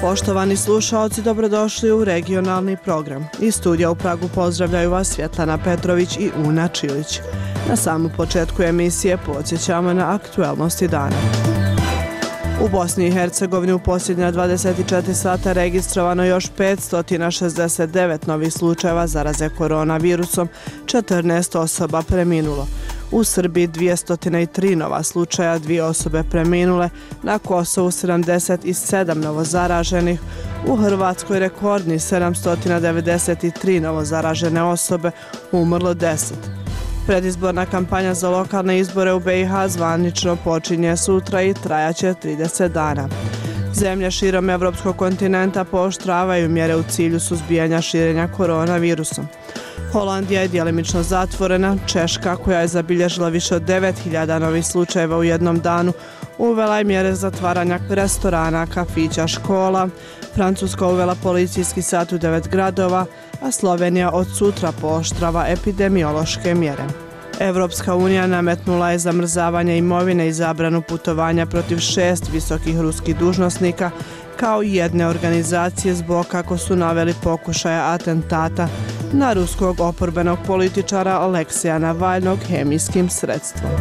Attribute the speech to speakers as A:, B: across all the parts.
A: Poštovani slušaoci, dobrodošli u regionalni program. Iz studija u Pragu pozdravljaju vas Svjetlana Petrović i Una Čilić. Na samom početku emisije podsjećamo na aktuelnosti dana. U Bosni i Hercegovini u posljednja 24 sata registrovano još 569 novih slučajeva zaraze koronavirusom, 14 osoba preminulo. U Srbiji 203 nova slučaja, 2 osobe preminule, na Kosovu 77 novozaraženih, u Hrvatskoj rekordni 793 novozaražene osobe, umrlo 10. Predizborna kampanja za lokalne izbore u BiH zvanično počinje sutra i trajaće 30 dana. Zemlje širom evropskog kontinenta pooštravaju mjere u cilju suzbijanja širenja koronavirusom. Holandija je djelimično zatvorena, Češka, koja je zabilježila više od 9000 novih slučajeva u jednom danu, uvela je mjere zatvaranja restorana, kafića, škola, Francuska uvela policijski sat u 9 gradova, a Slovenija od sutra pooštrava epidemiološke mjere. Evropska unija nametnula je zamrzavanje imovine i zabranu putovanja protiv 6 visokih ruskih dužnosnika, kao i jedne organizacije zbog, kako su naveli, pokušaja atentata na ruskog oporbenog političara Aleksija Navalnog hemijskim sredstvom.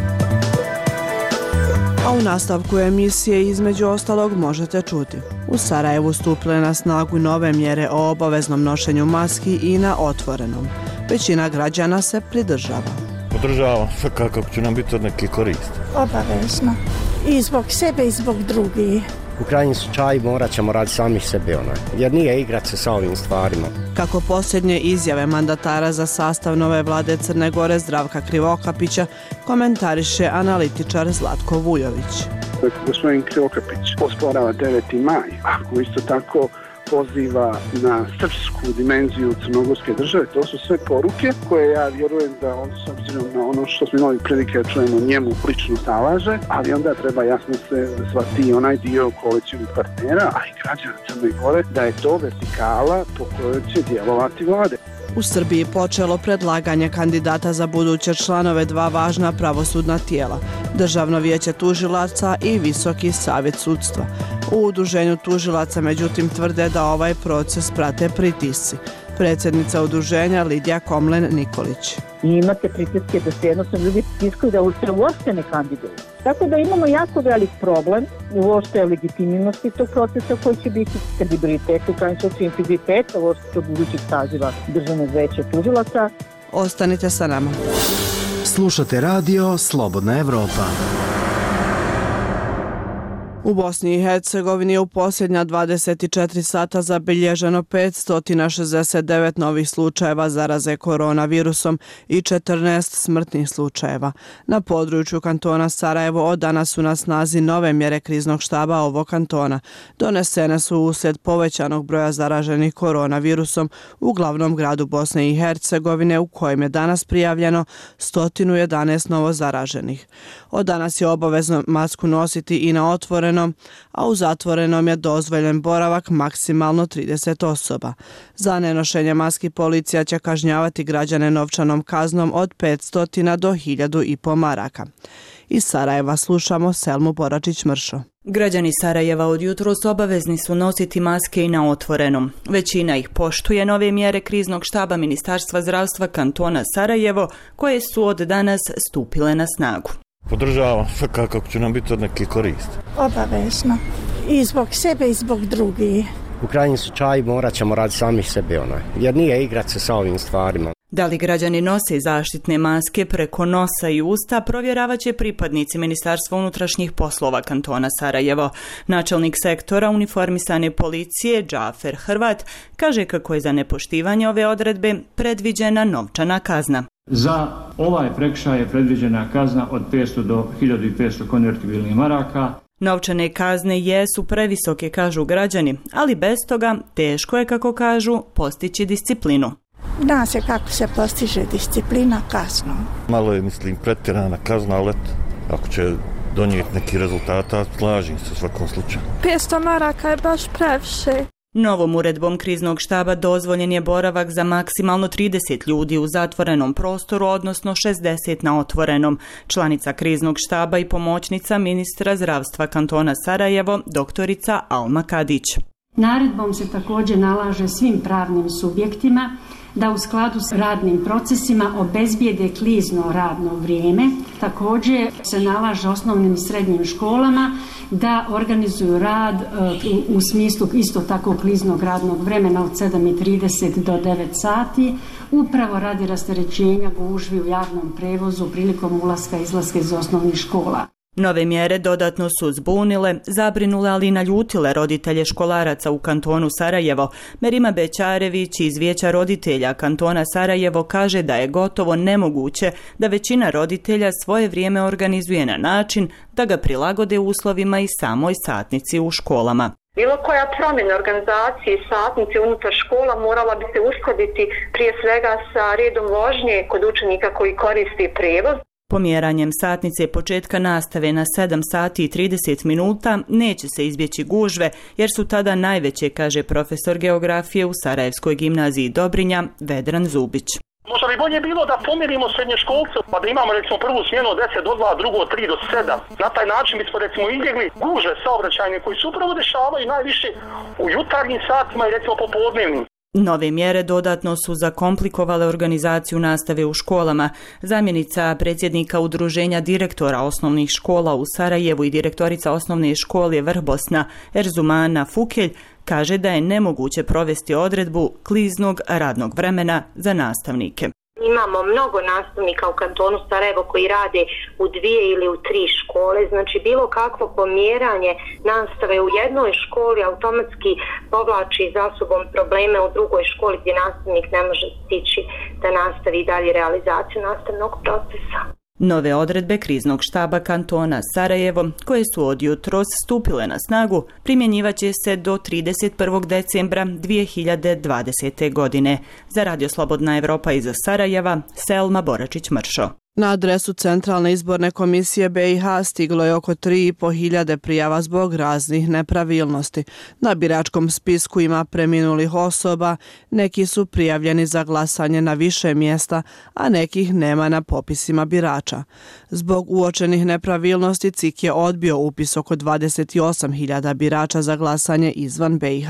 A: A u nastavku emisije između ostalog možete čuti: u Sarajevu stupile na snagu nove mjere o obaveznom nošenju maski i na otvorenom. Većina građana se pridržava.
B: Podržavam, svakako će nam biti od neke koristi.
C: Obavezno. I zbog sebe i zbog drugih.
D: U krajnjem slučaju morat ćemo raditi sami sebe, jer nije igrat se sa ovim stvarima.
A: Kako posljednje izjave mandatara za sastav nove vlade Crne Gore Zdravka Krivokapića komentariše analitičar Zlatko Vujović.
E: Gospodin Krivokapić osporava 9. maj, ako isto tako poziva na srpsku dimenziju crnogorske države. To su sve poruke koje ja vjerujem da on, s obzirom na ono što smo imali prilike da čujemo, njemu lično salaže, ali onda treba jasno se shvatiti onaj dio koalicijskih partnera, a i građana Crne Gore, da je to vertikala po kojoj će djelovati vlade.
A: U Srbiji počelo predlaganje kandidata za buduće članove 2 važna pravosudna tijela, Državno vijeće tužilaca i Visoki savjet sudstva. U udruženju tužilaca međutim tvrde da ovaj proces prate pritisci. Predsjednica udruženja Lidija Komlen-Nikolić.
F: I imate pritiske da se jednostavno ljudi pritiskaju da se uopšte ne kandiduju. Tako da imamo jako velik problem uopšte legitimnosti tog procesa koji će biti kredibilitet, u krajnjem slučaju integritet uopšte budućih saziva Državnog vijeća tužilaca.
A: Ostanite sa nama.
G: Slušate radio Slobodna Evropa.
A: U Bosni i Hercegovini je u posljednja 24 sata zabilježeno 569 novih slučajeva zaraze koronavirusom i 14 smrtnih slučajeva. Na području kantona Sarajevo od danas su na snazi nove mjere kriznog štaba ovog kantona. Donesene su uslijed povećanog broja zaraženih koronavirusom u glavnom gradu Bosne i Hercegovine, u kojem je danas prijavljeno 111 novozaraženih. Od danas je obavezno masku nositi i na otvorenom, a u zatvorenom je dozvoljen boravak maksimalno 30 osoba. Za nenošenje maski policija će kažnjavati građane novčanom kaznom od 500 do 1500 maraka. Iz Sarajeva slušamo Selmu Boračić-Mršo.
H: Građani Sarajeva od jutros obavezni su nositi maske i na otvorenom. Većina ih poštuje nove mjere kriznog štaba Ministarstva zdravstva kantona Sarajevo, koje su od danas stupile na snagu.
B: Podržavam, svakako će nam biti od neke koristi.
C: Obavezno. I zbog sebe i zbog drugih.
D: U krajnjem slučaju morat ćemo raditi sami sebe, jer nije igrat se sa ovim stvarima.
H: Da li građani nose zaštitne maske preko nosa i usta, provjeravat će pripadnici Ministarstva unutrašnjih poslova kantona Sarajevo. Načelnik sektora uniformisane policije Džafer Hrvat kaže kako je za nepoštivanje ove odredbe predviđena novčana kazna.
I: Za ovaj prekršaj je predviđena kazna od 500 do 1500 konvertibilnih maraka.
H: Novčane kazne jesu previsoke, kažu građani, ali bez toga teško je, kako kažu, postići disciplinu.
C: Zna se kako se postiže disciplina kaznom.
B: Malo je, pretjerana kazna, ali ako će donijeti neki rezultata, slažem se u svakom slučaju.
J: 500 maraka je baš previše.
H: Novom uredbom kriznog štaba dozvoljen je boravak za maksimalno 30 ljudi u zatvorenom prostoru, odnosno 60 na otvorenom. Članica kriznog štaba i pomoćnica ministra zdravstva kantona Sarajevo, doktorica Alma Kadić.
K: Naredbom se također nalaže svim pravnim subjektima da u skladu s radnim procesima obezbijede klizno radno vrijeme. Također se nalaže osnovnim i srednjim školama da organizuju rad u smislu isto tako kliznog radnog vremena od 7:30 do 9 sati, upravo radi rasterećenja gužvi u javnom prevozu prilikom ulaska i izlaska iz osnovnih škola.
H: Nove mjere dodatno su zbunile, zabrinule, ali i naljutile roditelje školaraca u kantonu Sarajevo. Merima Bećarević iz Vijeća roditelja kantona Sarajevo kaže da je gotovo nemoguće da većina roditelja svoje vrijeme organizuje na način da ga prilagode uslovima i samoj satnici u školama.
L: Bilo koja promjena organizacije i satnice unutar škola morala bi se uskladiti prije svega sa redom vožnje kod učenika koji koriste prijevoz.
H: Pomjeranjem satnice početka nastave na 7 sati i 30 minuta neće se izbjeći gužve, jer su tada najveće, kaže profesor geografije u Sarajevskoj gimnaziji Dobrinja, Vedran Zubić.
M: Možda bi bolje bilo da pomjerimo srednjoškolce, pa da imamo recimo prvu smjenu od 10 do 2, drugu od 3 do 7. Na taj način bismo recimo izbjegli gužve saobraćajne koji se upravo dešavaju najviše u jutarnjim satima i recimo popodnevnim.
H: Nove mjere dodatno su zakomplikovale organizaciju nastave u školama. Zamjenica predsjednika Udruženja direktora osnovnih škola u Sarajevu i direktorica osnovne škole Vrbosna Erzumana Fukelj kaže da je nemoguće provesti odredbu kliznog radnog vremena za nastavnike.
L: Imamo mnogo nastavnika u kantonu Sarajevo koji rade u 2 ili u 3 škole, znači bilo kakvo pomjeranje nastave u jednoj školi automatski povlači za sobom probleme u drugoj školi gdje nastavnik ne može stići da nastavi dalje realizaciju nastavnog procesa.
H: Nove odredbe kriznog štaba kantona Sarajevo, koje su od jutros stupile na snagu, primjenjivaće se do 31. decembra 2020. godine. Za Radio Slobodna Evropa iz Sarajeva, Selma Boračić-Mršo.
A: Na adresu Centralne izborne komisije BiH stiglo je oko 3.500 prijava zbog raznih nepravilnosti. Na biračkom spisku ima preminulih osoba, neki su prijavljeni za glasanje na više mjesta, a nekih nema na popisima birača. Zbog uočenih nepravilnosti CIK je odbio upis oko 28.000 birača za glasanje izvan BiH.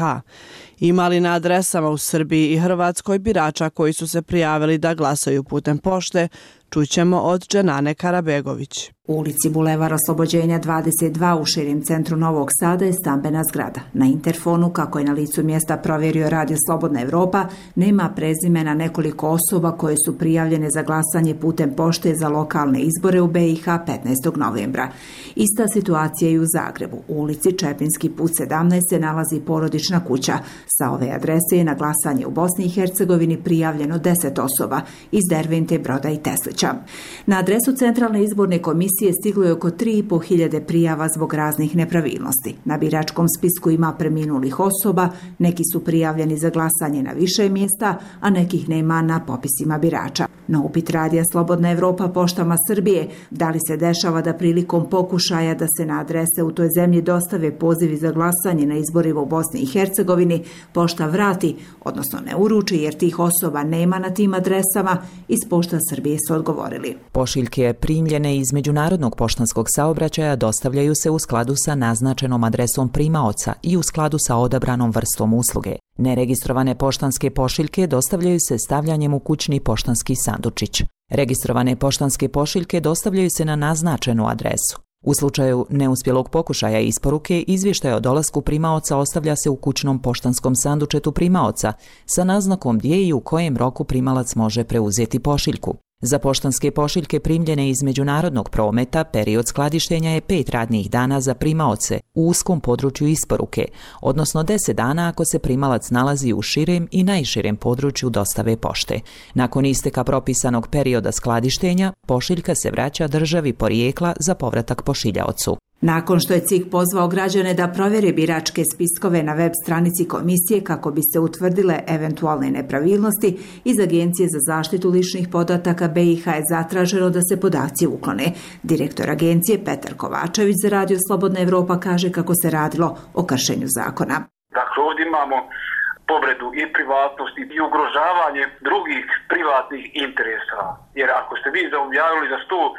A: Ima li na adresama u Srbiji i Hrvatskoj birača koji su se prijavili da glasaju putem pošte, čućemo od Dženane Karabegović.
N: U ulici Bulevar Oslobođenja 22 u širem centru Novog Sada je stambena zgrada. Na interfonu, kako je na licu mjesta provjerio Radio Slobodna Evropa, nema prezimena nekoliko osoba koje su prijavljene za glasanje putem pošte za lokalne izbore u BiH 15. novembra. Ista situacija i u Zagrebu. U ulici Čepinski put 17 se nalazi porodična kuća. Sa ove adrese je na glasanje u Bosni i Hercegovini prijavljeno 10 osoba iz Dervente, Broda i Teslića. Na adresu Centralne izborne komisije stiglo je oko 3.500 prijava zbog raznih nepravilnosti. Na biračkom spisku ima preminulih osoba, neki su prijavljeni za glasanje na više mjesta, a nekih nema na popisima birača. Na upit Radija Slobodna Evropa poštama Srbije, da li se dešava da prilikom pokušaja da se na adrese u toj zemlji dostave pozivi za glasanje na izborima u Bosni i Hercegovini, pošta vrati, odnosno ne uruči jer tih osoba nema na tim adresama, iz pošta Srbije su odgovorili.
O: Pošiljke primljene iz međunarodnog poštanskog saobraćaja dostavljaju se u skladu sa naznačenom adresom primaoca i u skladu sa odabranom vrstom usluge. Neregistrovane poštanske pošiljke dostavljaju se stavljanjem u kućni poštanski sandučić. Registrovane poštanske pošiljke dostavljaju se na naznačenu adresu. U slučaju neuspjelog pokušaja isporuke, izvještaj o dolasku primaoca ostavlja se u kućnom poštanskom sandučetu primaoca sa naznakom gdje i u kojem roku primalac može preuzeti pošiljku. Za poštanske pošiljke primljene iz međunarodnog prometa period skladištenja je 5 radnih dana za primaoce u uskom području isporuke, odnosno 10 dana ako se primalac nalazi u širem i najširem području dostave pošte. Nakon isteka propisanog perioda skladištenja, pošiljka se vraća državi porijekla za povratak pošiljaocu.
N: Nakon što je CIK pozvao građane da provjere biračke spiskove na web stranici komisije kako bi se utvrdile eventualne nepravilnosti, iz Agencije za zaštitu ličnih podataka BiH je zatraženo da se podaci uklone. Direktor agencije Petar Kovačević za Radio Slobodna Evropa kaže kako se radilo o kršenju zakona.
P: Dakle, ovdje imamo povredu i privatnosti i ugrožavanje drugih privatnih interesa. Jer ako ste vi objavili za 100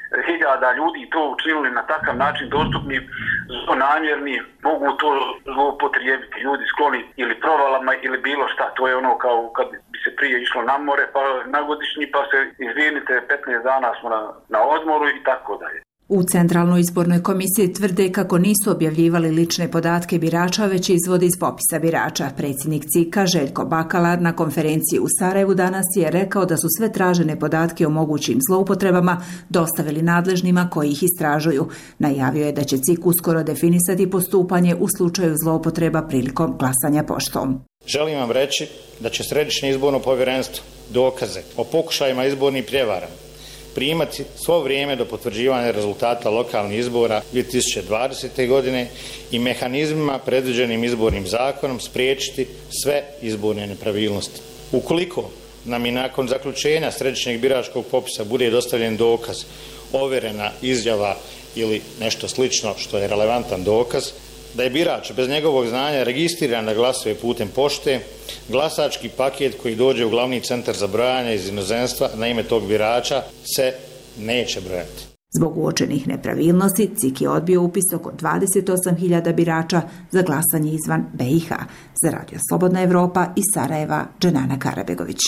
P: hiljada ljudi to učinili na takav način dostupni, zlonamjerni, mogu to zloupotrijebiti ljudi skloni ili provalama ili bilo šta. To je ono kao kad bi se prije išlo na more, pa na godišnji, pa se izvinite, 15 dana smo na odmoru i tako dalje.
N: U Centralnoj izbornoj komisiji tvrde kako nisu objavljivali lične podatke birača, već izvode iz popisa birača. Predsjednik CIK-a Željko Bakalar na konferenciji u Sarajevu danas je rekao da su sve tražene podatke o mogućim zloupotrebama dostavili nadležnima koji ih istražuju. Najavio je da će CIK uskoro definisati postupanje u slučaju zloupotreba prilikom glasanja poštom.
Q: Želim vam reći da će Središnje izborno povjerenstvo dokaze o pokušajima izbornih prijevara primati svo vrijeme do potvrđivanja rezultata lokalnih izbora 2020. godine i mehanizmima predviđenim izbornim zakonom spriječiti sve izborne nepravilnosti. Ukoliko nam i nakon zaključenja središnjeg biračkog popisa bude dostavljen dokaz, ovjerena izjava ili nešto slično što je relevantan dokaz, da je birač bez njegovog znanja registriran da glasuje putem pošte, glasački paket koji dođe u glavni centar za brojanje iz inozemstva na ime tog birača se neće brojati.
N: Zbog uočenih nepravilnosti, CIK je odbio upis oko 28.000 birača za glasanje izvan BiH. Za Radio Slobodna Evropa iz Sarajeva, Dženana Karabegović.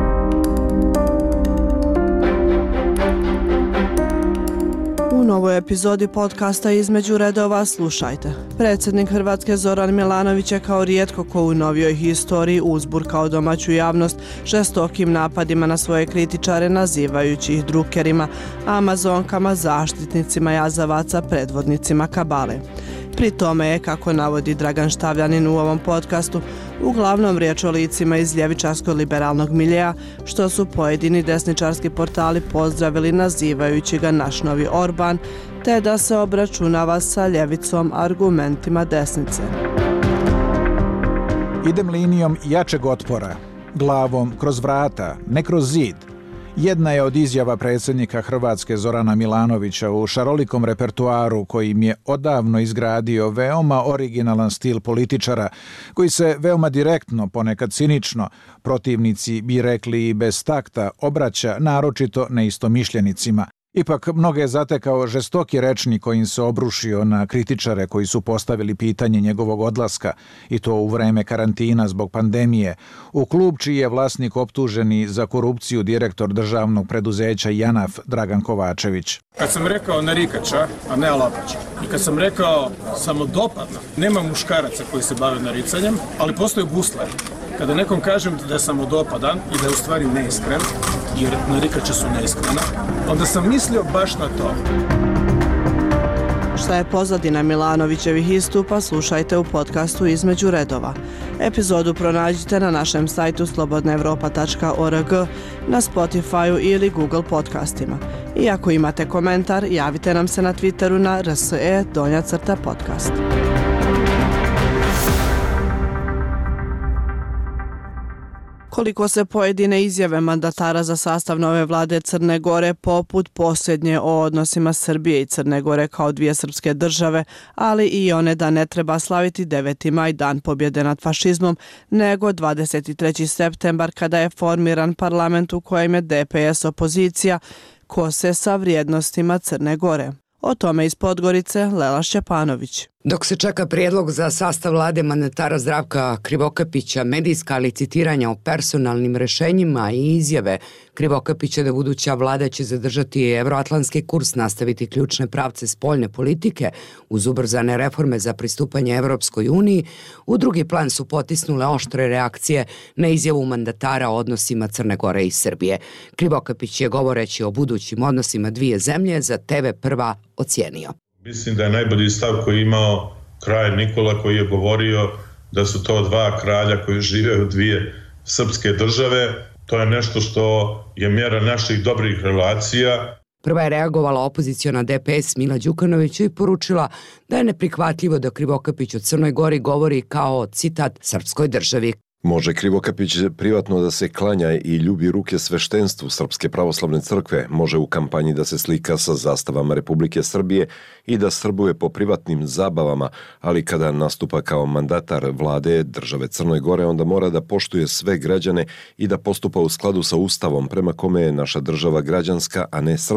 A: U novoj epizodi podcasta Između redova slušajte. Predsjednik Hrvatske Zoran Milanović je kao rijetko ko u novijoj historiji uzburkao domaću javnost žestokim napadima na svoje kritičare, nazivajući ih drukerima, amazonkama, zaštitnicima jazavaca, predvodnicima kabale. Pri tome je, kako navodi Dragan Štavljanin u ovom podcastu, uglavnom riječ o licima iz ljevičarsko-liberalnog miljeja, što su pojedini desničarski portali pozdravili nazivajući ga naš novi Orban, te da se obračunava sa ljevicom argumentima desnice.
R: Idem linijom jačeg otpora, glavom kroz vrata, ne kroz zid. Jedna je od izjava predsjednika Hrvatske Zorana Milanovića u šarolikom repertuaru kojim je odavno izgradio veoma originalan stil političara koji se veoma direktno, ponekad cinično, protivnici bi rekli i bez takta, obraća naročito neistomišljenicima. Ipak mnoge je zatekao žestoki rečnik kojim se obrušio na kritičare koji su postavili pitanje njegovog odlaska, i to u vreme karantina zbog pandemije, u klub čiji je vlasnik optuženi za korupciju direktor državnog preduzeća JANAF Dragan Kovačević.
S: Kad sam rekao narikača, a ne alapača, i kad sam rekao samodopadna, nema muškaraca koji se bave naricanjem, ali postoje gusleri. Kada nekom kažem da je samodopadan i da je u stvari neiskren, jer narikača su neiskrena, onda sam mislio baš na to.
A: Šta je pozadina Milanovićevih istupa, slušajte u podcastu Između redova. Epizodu pronađite na našem sajtu slobodnaevropa.org, na Spotify ili Google podcastima. I ako imate komentar, javite nam se na Twitteru na @podcast. Koliko se pojedine izjave mandatara za sastav nove vlade Crne Gore, poput posljednje o odnosima Srbije i Crne Gore kao dvije srpske države, ali i one da ne treba slaviti 9. maj, dan pobjede nad fašizmom, nego 23. septembar kada je formiran parlament u kojem je DPS opozicija, kose sa vrijednostima Crne Gore. O tome iz Podgorice Lela Šćepanović.
T: Dok se čeka prijedlog za sastav vlade mandatara Zdravka Krivokapića, medijska licitiranja o personalnim rješenjima i izjave Krivokapića da buduća vlada će zadržati evroatlantski kurs, nastaviti ključne pravce spoljne politike uz ubrzane reforme za pristupanje Evropskoj uniji, u drugi plan su potisnule oštre reakcije na izjavu mandatara o odnosima Crne Gore i Srbije. Krivokapić je, govoreći o budućim odnosima dvije zemlje, za TV Prva ocijenio:
U: Mislim da je najbolji stav koji je imao kralj Nikola, koji je govorio da su to dva kralja koji žive u dvije srpske države. To je nešto što je mjera naših dobrih relacija.
T: Prva je reagovala opoziciona DPS Mila Đukanović i poručila da je neprihvatljivo da Krivokapić o Crnoj Gori govori kao, citat, srpskoj državi.
V: Može Krivokapić privatno da se klanja i ljubi ruke sveštenstvu Srpske pravoslavne crkve, može u kampanji da se slika sa zastavama Republike Srbije i da srbuje po privatnim zabavama, ali kada nastupa kao mandatar vlade države Crnoj Gore, onda mora da poštuje sve građane i da postupa u skladu sa Ustavom prema kome je naša država građanska, a ne srpska.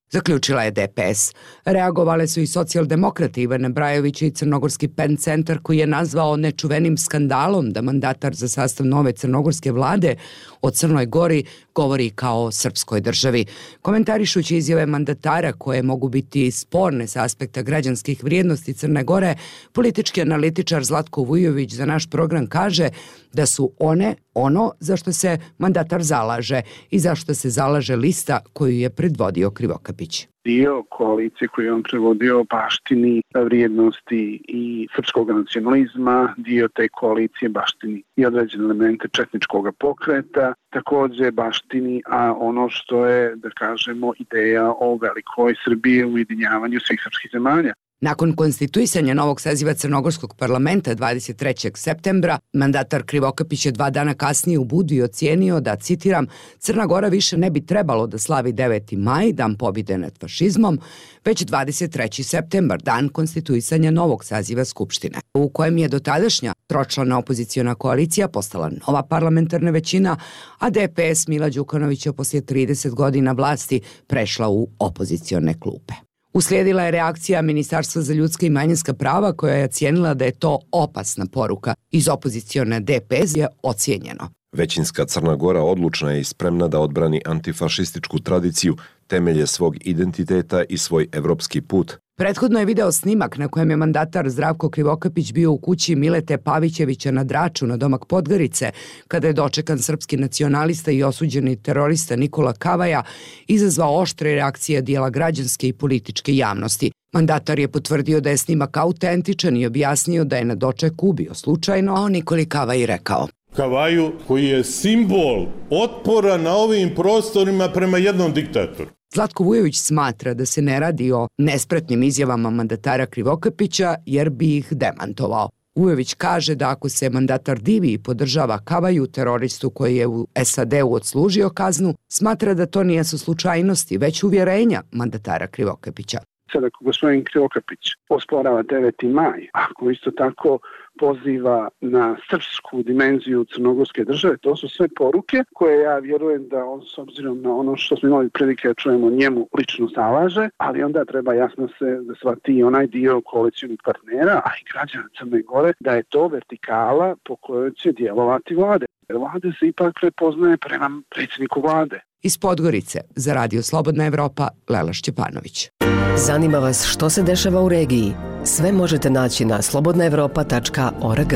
T: zaključila je DPS. Reagovale su i socijaldemokrati Ivana Brajović i Crnogorski PEN centar koji je nazvao nečuvenim skandalom da mandatar za sastav nove crnogorske vlade o Crnoj Gori govori kao o srpskoj državi. Komentarišući izjave mandatara koje mogu biti sporne sa aspekta građanskih vrijednosti Crne Gore, politički analitičar Zlatko Vujović za naš program kaže da su one ono za što se mandatar zalaže i za što se zalaže lista koju je predvodio Krivokapić.
E: Dio koalicije koji je on prevodio baštini vrijednosti i srpskog nacionalizma, dio te koalicije baštini i određene elemente četničkog pokreta, također baštini, a ono što je, da kažemo, ideja o velikoj Srbiji u ujedinjavanju svih srpskih zemalja.
T: Nakon konstituisanja novog saziva Crnogorskog parlamenta 23. septembra, mandatar Krivokapić je 2 dana kasnije u Budvi ocijenio da, citiram, Crna Gora više ne bi trebalo da slavi 9. maj, dan pobjede nad fašizmom, već 23. septembar, dan konstituisanja novog saziva Skupštine, u kojem je dotadašnja tročlana opoziciona koalicija postala nova parlamentarna većina, a DPS Mila Đukanovića poslije 30 godina vlasti prešla u opozicione klupe. Uslijedila je reakcija Ministarstva za ljudska i manjinska prava koja je ocijenila da je to opasna poruka. Iz opozicione DPS je ocijenjeno.
V: Većinska Crna Gora odlučna je i spremna da odbrani antifašističku tradiciju, temelje svog identiteta i svoj evropski put.
T: Prethodno je video snimak na kojem je mandatar Zdravko Krivokapić bio u kući Milete Pavićevića na Draču na domak Podgorice, kada je dočekan srpski nacionalista i osuđeni terorista Nikola Kavaja, izazvao oštre reakcije dijela građanske i političke javnosti. Mandatar je potvrdio da je snimak autentičan i objasnio da je na dočeku bio slučajno, a Nikoli Kavaj rekao:
F: Kavaju koji je simbol otpora na ovim prostorima prema jednom diktatoru.
T: Zlatko Vujović smatra da se ne radi o nespretnim izjavama mandatara Krivokapića jer bi ih demantovao. Vujović kaže da ako se mandatar divi i podržava Kavaju, teroristu koji je u SAD-u odslužio kaznu, smatra da to nijesu slučajnosti, već uvjerenja mandatara Krivokapića.
E: Sada ako gospodin Krivokapić osporava 9. maj, ako isto tako poziva na srpsku dimenziju crnogorske države, to su sve poruke koje ja vjerujem da on, s obzirom na ono što smo imali prilike da čujemo, njemu lično zalaže, ali onda treba jasno se da shvati onaj dio koalicijnih partnera, a i građana Crne Gore, da je to vertikala po kojoj će djelovati vlade. Vlade se ipak prepoznaje prema predsjedniku vlade.
T: Iz Podgorice za Radio Slobodna Evropa, Lela Šćepanović.
W: Zanima vas što se dešava u regiji? Sve možete naći na slobodnaevropa.org.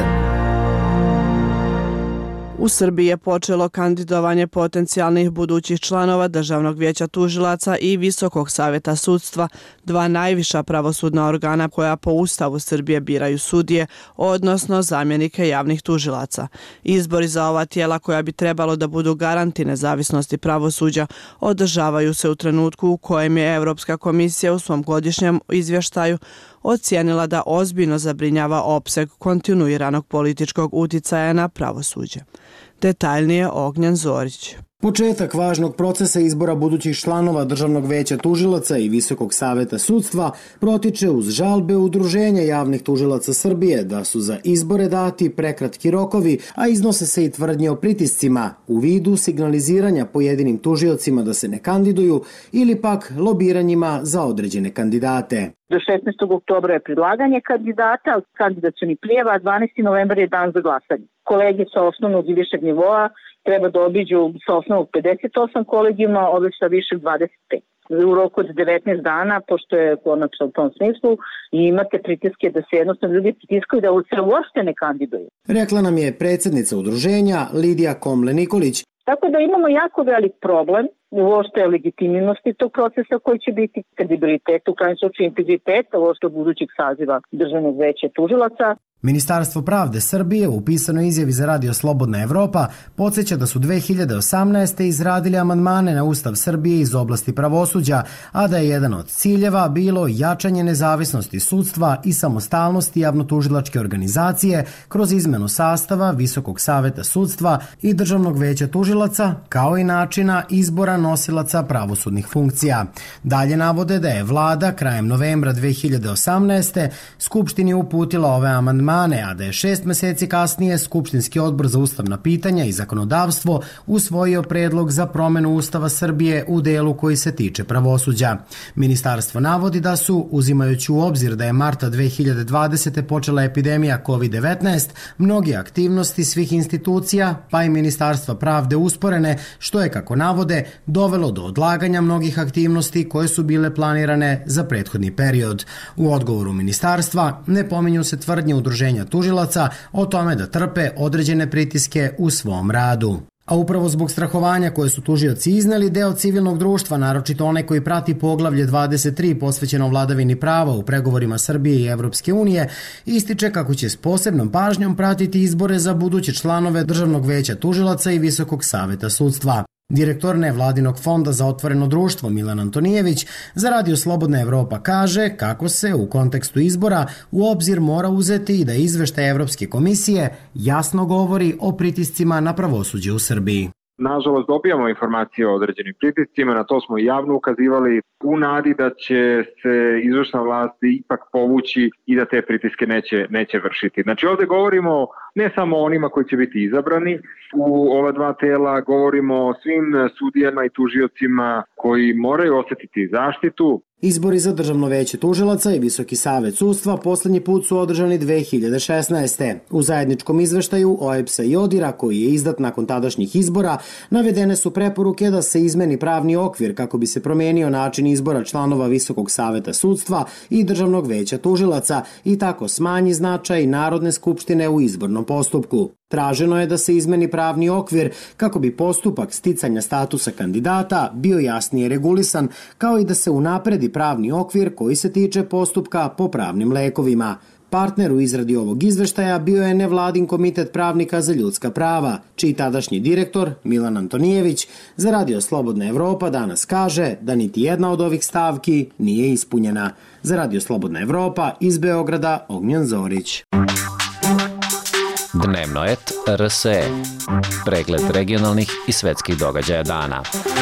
A: U Srbiji je počelo kandidovanje potencijalnih budućih članova Državnog vijeća tužilaca i Visokog savjeta sudstva, 2 najviša pravosudna organa koja po Ustavu Srbije biraju sudije, odnosno zamjenike javnih tužilaca. Izbori za ova tijela koja bi trebalo da budu garanti nezavisnosti pravosuđa održavaju se u trenutku u kojem je Evropska komisija u svom godišnjem izvještaju ocijenila da ozbiljno zabrinjava opseg kontinuiranog političkog uticaja na pravosuđe. Detaljnije Ognjen Zorić.
X: Početak važnog procesa izbora budućih članova Državnog veća tužilaca i Visokog savjeta sudstva protiče uz žalbe Udruženja javnih tužilaca Srbije da su za izbore dati prekratki rokovi, a iznose se i tvrdnje o pritiscima u vidu signaliziranja pojedinim tužiocima da se ne kandiduju ili pak lobiranjima za određene kandidate.
Y: Do 16. oktobra je predlaganje kandidata, kandidacioni prijava, a 12. novembar je dan za glasanje. Kolege sa osnovnog i višeg nivoa treba da obiđu sa osnovnog 58 kolegijuma, ove sa višeg 25. U roku od 19 dana, pošto je konačno u tom smislu, i imate pritiske da se jednostavno ljudi pritiskaju da se uopšte ne kandiduju.
X: Rekla nam je predsjednica udruženja Lidija Komle-Nikolić.
Y: Tako da imamo jako velik problem uopšte legitimnosti tog procesa koji će biti kredibilitet, u krajnjem slučaju integritet uopšte budućih saziva Državnog veća tužilaca.
X: Ministarstvo pravde Srbije u pisanoj izjavi za Radio Slobodna Evropa podsjeća da su 2018. izradili amandmane na Ustav Srbije iz oblasti pravosuđa, a da je jedan od ciljeva bilo jačanje nezavisnosti sudstva i samostalnosti javnotužilačke organizacije kroz izmenu sastava Visokog savjeta sudstva i Državnog veća tužilaca, kao i načina izbora nosilaca pravosudnih funkcija. Dalje navode da je vlada krajem novembra 2018. Skupštini uputila ove amandmane amandmane, a da je 6 meseci kasnije Skupštinski odbor za ustavna pitanja i zakonodavstvo usvojio predlog za promenu Ustava Srbije u delu koji se tiče pravosuđa. Ministarstvo navodi da su, uzimajući u obzir da je marta 2020. počela epidemija COVID-19, mnoge aktivnosti svih institucija, pa i Ministarstva pravde usporene, što je, kako navode, dovelo do odlaganja mnogih aktivnosti koje su bile planirane za prethodni period. U odgovoru ministarstva ne pominju se tvrdnje udruženja tužilaca o tome da trpe određene pritiske u svom radu. A upravo zbog strahovanja koje su tužioci izneli, deo civilnog društva, naročito onaj koji prati poglavlje 23 posvećeno vladavini prava u pregovorima Srbije i Evropske unije, ističe kako će s posebnom pažnjom pratiti izbore za buduće članove Državnog veća tužilaca i Visokog saveta sudstva. Direktor nevladinog fonda za otvoreno društvo Milan Antonijević za Radio Slobodna Evropa kaže kako se u kontekstu izbora u obzir mora uzeti i da izveštaj Evropske komisije jasno govori o pritiscima na pravosuđe u Srbiji.
B: Nažalost, dobijamo informacije o određenim pritiscima, na to smo i javno ukazivali u nadi da će se izvršna vlast ipak povući i da te pritiske neće vršiti. Znači ovdje govorimo ne samo o onima koji će biti izabrani u ova dva tela, govorimo o svim sudijama i tužiocima koji moraju osjetiti zaštitu.
X: Izbori za Državno veće tužilaca i Visoki savet sudstva poslednji put su održani 2016. U zajedničkom izveštaju OEBS-a i ODIR-a, koji je izdat nakon tadašnjih izbora, navedene su preporuke da se izmeni pravni okvir kako bi se promenio način izbora članova Visokog saveta sudstva i Državnog veća tužilaca i tako smanji značaj Narodne skupštine u izbornom postupku. Traženo je da se izmeni pravni okvir kako bi postupak sticanja statusa kandidata bio jasnije regulisan, kao i da se unapredi pravni okvir koji se tiče postupka po pravnim lekovima. Partner u izradi ovog izveštaja bio je nevladin komitet pravnika za ljudska prava, čiji tadašnji direktor, Milan Antonijević, za Radio Slobodna Evropa danas kaže da niti jedna od ovih stavki nije ispunjena. Za Radio Slobodna Evropa iz Beograda, Ognjen Zorić.
C: Dnevno et RSE. Pregled regionalnih i svetskih događaja dana.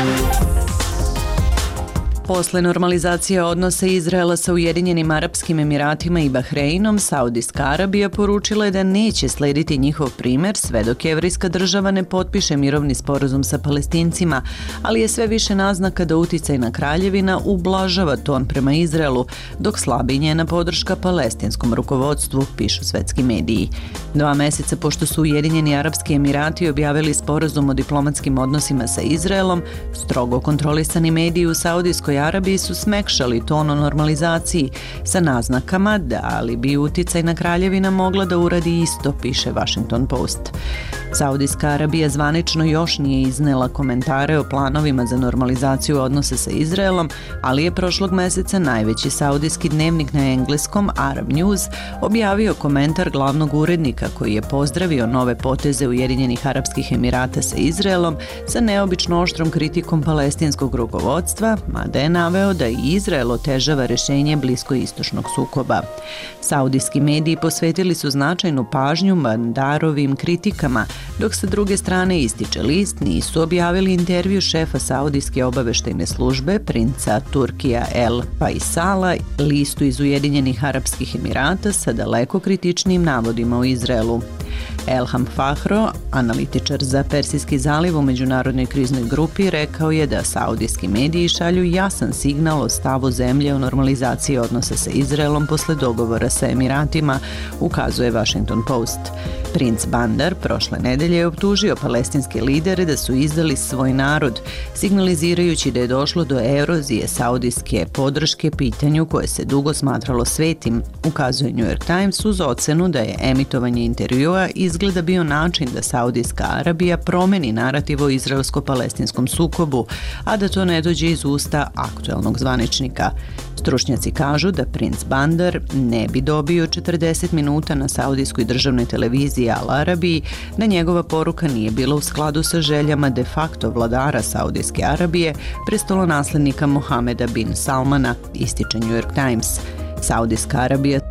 H: Posle normalizacije odnosa Izraela sa Ujedinjenim Arapskim Emiratima i Bahreinom, Saudijska Arabija poručila je da neće slediti njihov primer sve dok Jevrejska država ne potpiše mirovni sporazum sa Palestincima, ali je sve više naznaka da uticajna kraljevina ublažava ton prema Izraelu, dok slabi njena podrška palestinskom rukovodstvu, pišu svetski mediji. 2 meseca pošto su Ujedinjeni Arapski Emirati objavili sporazum o diplomatskim odnosima sa Izraelom, strogo kontrolisani mediji u Saudijskoj Arabiji su smekšali ton o normalizaciji sa naznakama da li bi uticajna kraljevina mogla da uradi isto, piše Washington Post. Saudijska Arabija zvanično još nije iznela komentare o planovima za normalizaciju odnosa sa Izraelom, ali je prošlog meseca najveći saudijski dnevnik na engleskom Arab News objavio komentar glavnog urednika koji je pozdravio nove poteze Ujedinjenih Arapskih Emirata sa Izraelom sa neobično oštrom kritikom palestinskog rukovodstva, mada je naveo da i Izrael otežava rešenje bliskoistočnog sukoba. Saudijski mediji posvetili su značajnu pažnju Bandarovim kritikama, dok sa druge strane ističe list nisu objavili intervju šefa Saudijske obaveštajne službe, princa Turkija El Faisala, listu iz Ujedinjenih Arapskih Emirata sa daleko kritičnim navodima o Izraelu. Elham Fahro, analitičar za Persijski zaliv u međunarodnoj kriznoj grupi, rekao je da saudijski mediji šalju jasan signal o stavu zemlje o normalizaciji odnosa sa Izraelom posle dogovora sa Emiratima, ukazuje Washington Post. Princ Bandar prošle nedelje je optužio palestinske lidere da su izdali svoj narod, signalizirajući da je došlo do erozije saudijske podrške pitanju koje se dugo smatralo svetim, ukazuje New York Times uz ocenu da je emitovanje intervjua izgleda bio način da Saudijska Arabija promeni narativ o izraelsko-palestinskom sukobu, a da to ne dođe iz usta aktuelnog zvaničnika. Stručnjaci kažu da princ Bandar ne bi dobio 40 minuta na saudijskoj državnoj televiziji Al Arabiji da njegova poruka nije bila u skladu sa željama de facto vladara Saudijske Arabije, prestolonaslednika Mohameda bin Salmana, ističe New York Times. Saudijska Arabija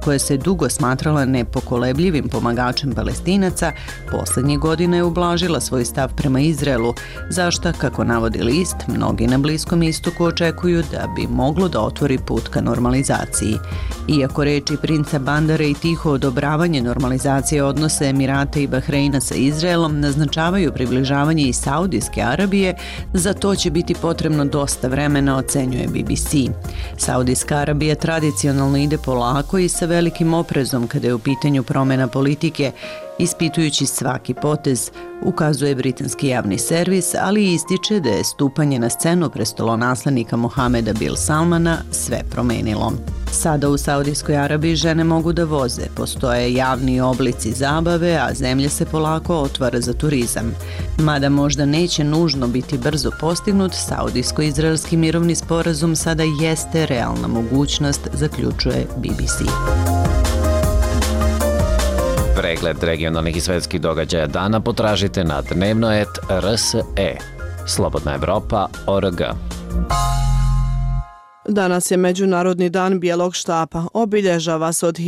D: koja se dugo smatrala nepokolebljivim pomagačem Palestinaca, posljednjih godina je ublažila svoj stav prema Izraelu, zašta, kako navodi list, mnogi na Bliskom istoku očekuju da bi moglo da otvori put ka normalizaciji. Iako reči princa Bandare i tiho odobravanje normalizacije odnose Emirata i Bahreina sa Izraelom naznačavaju približavanje i Saudijske Arabije, za to će biti potrebno dosta vremena, ocenjuje BBC. Saudijska Arabija tradicionalno ide polako i sa velikim oprezom kada je u pitanju promjena politike, ispitujući svaki potez, ukazuje britanski javni servis, ali ističe da je stupanje na scenu prestolonaslednika Mohameda bin Salmana sve promenilo. Sada u Saudijskoj Arabiji žene mogu da voze, postoje javni oblici zabave, a zemlja se polako otvara za turizam. Mada možda neće nužno biti brzo postignut, saudijsko-izraelski mirovni sporazum sada jeste realna mogućnost, zaključuje BBC.
C: Pregled regionalnih i svetskih događaja dana potražite na dnevno.rs.e. Slobodna Evropa.org.
A: Danas je Međunarodni dan bijelog štapa. Obilježava se od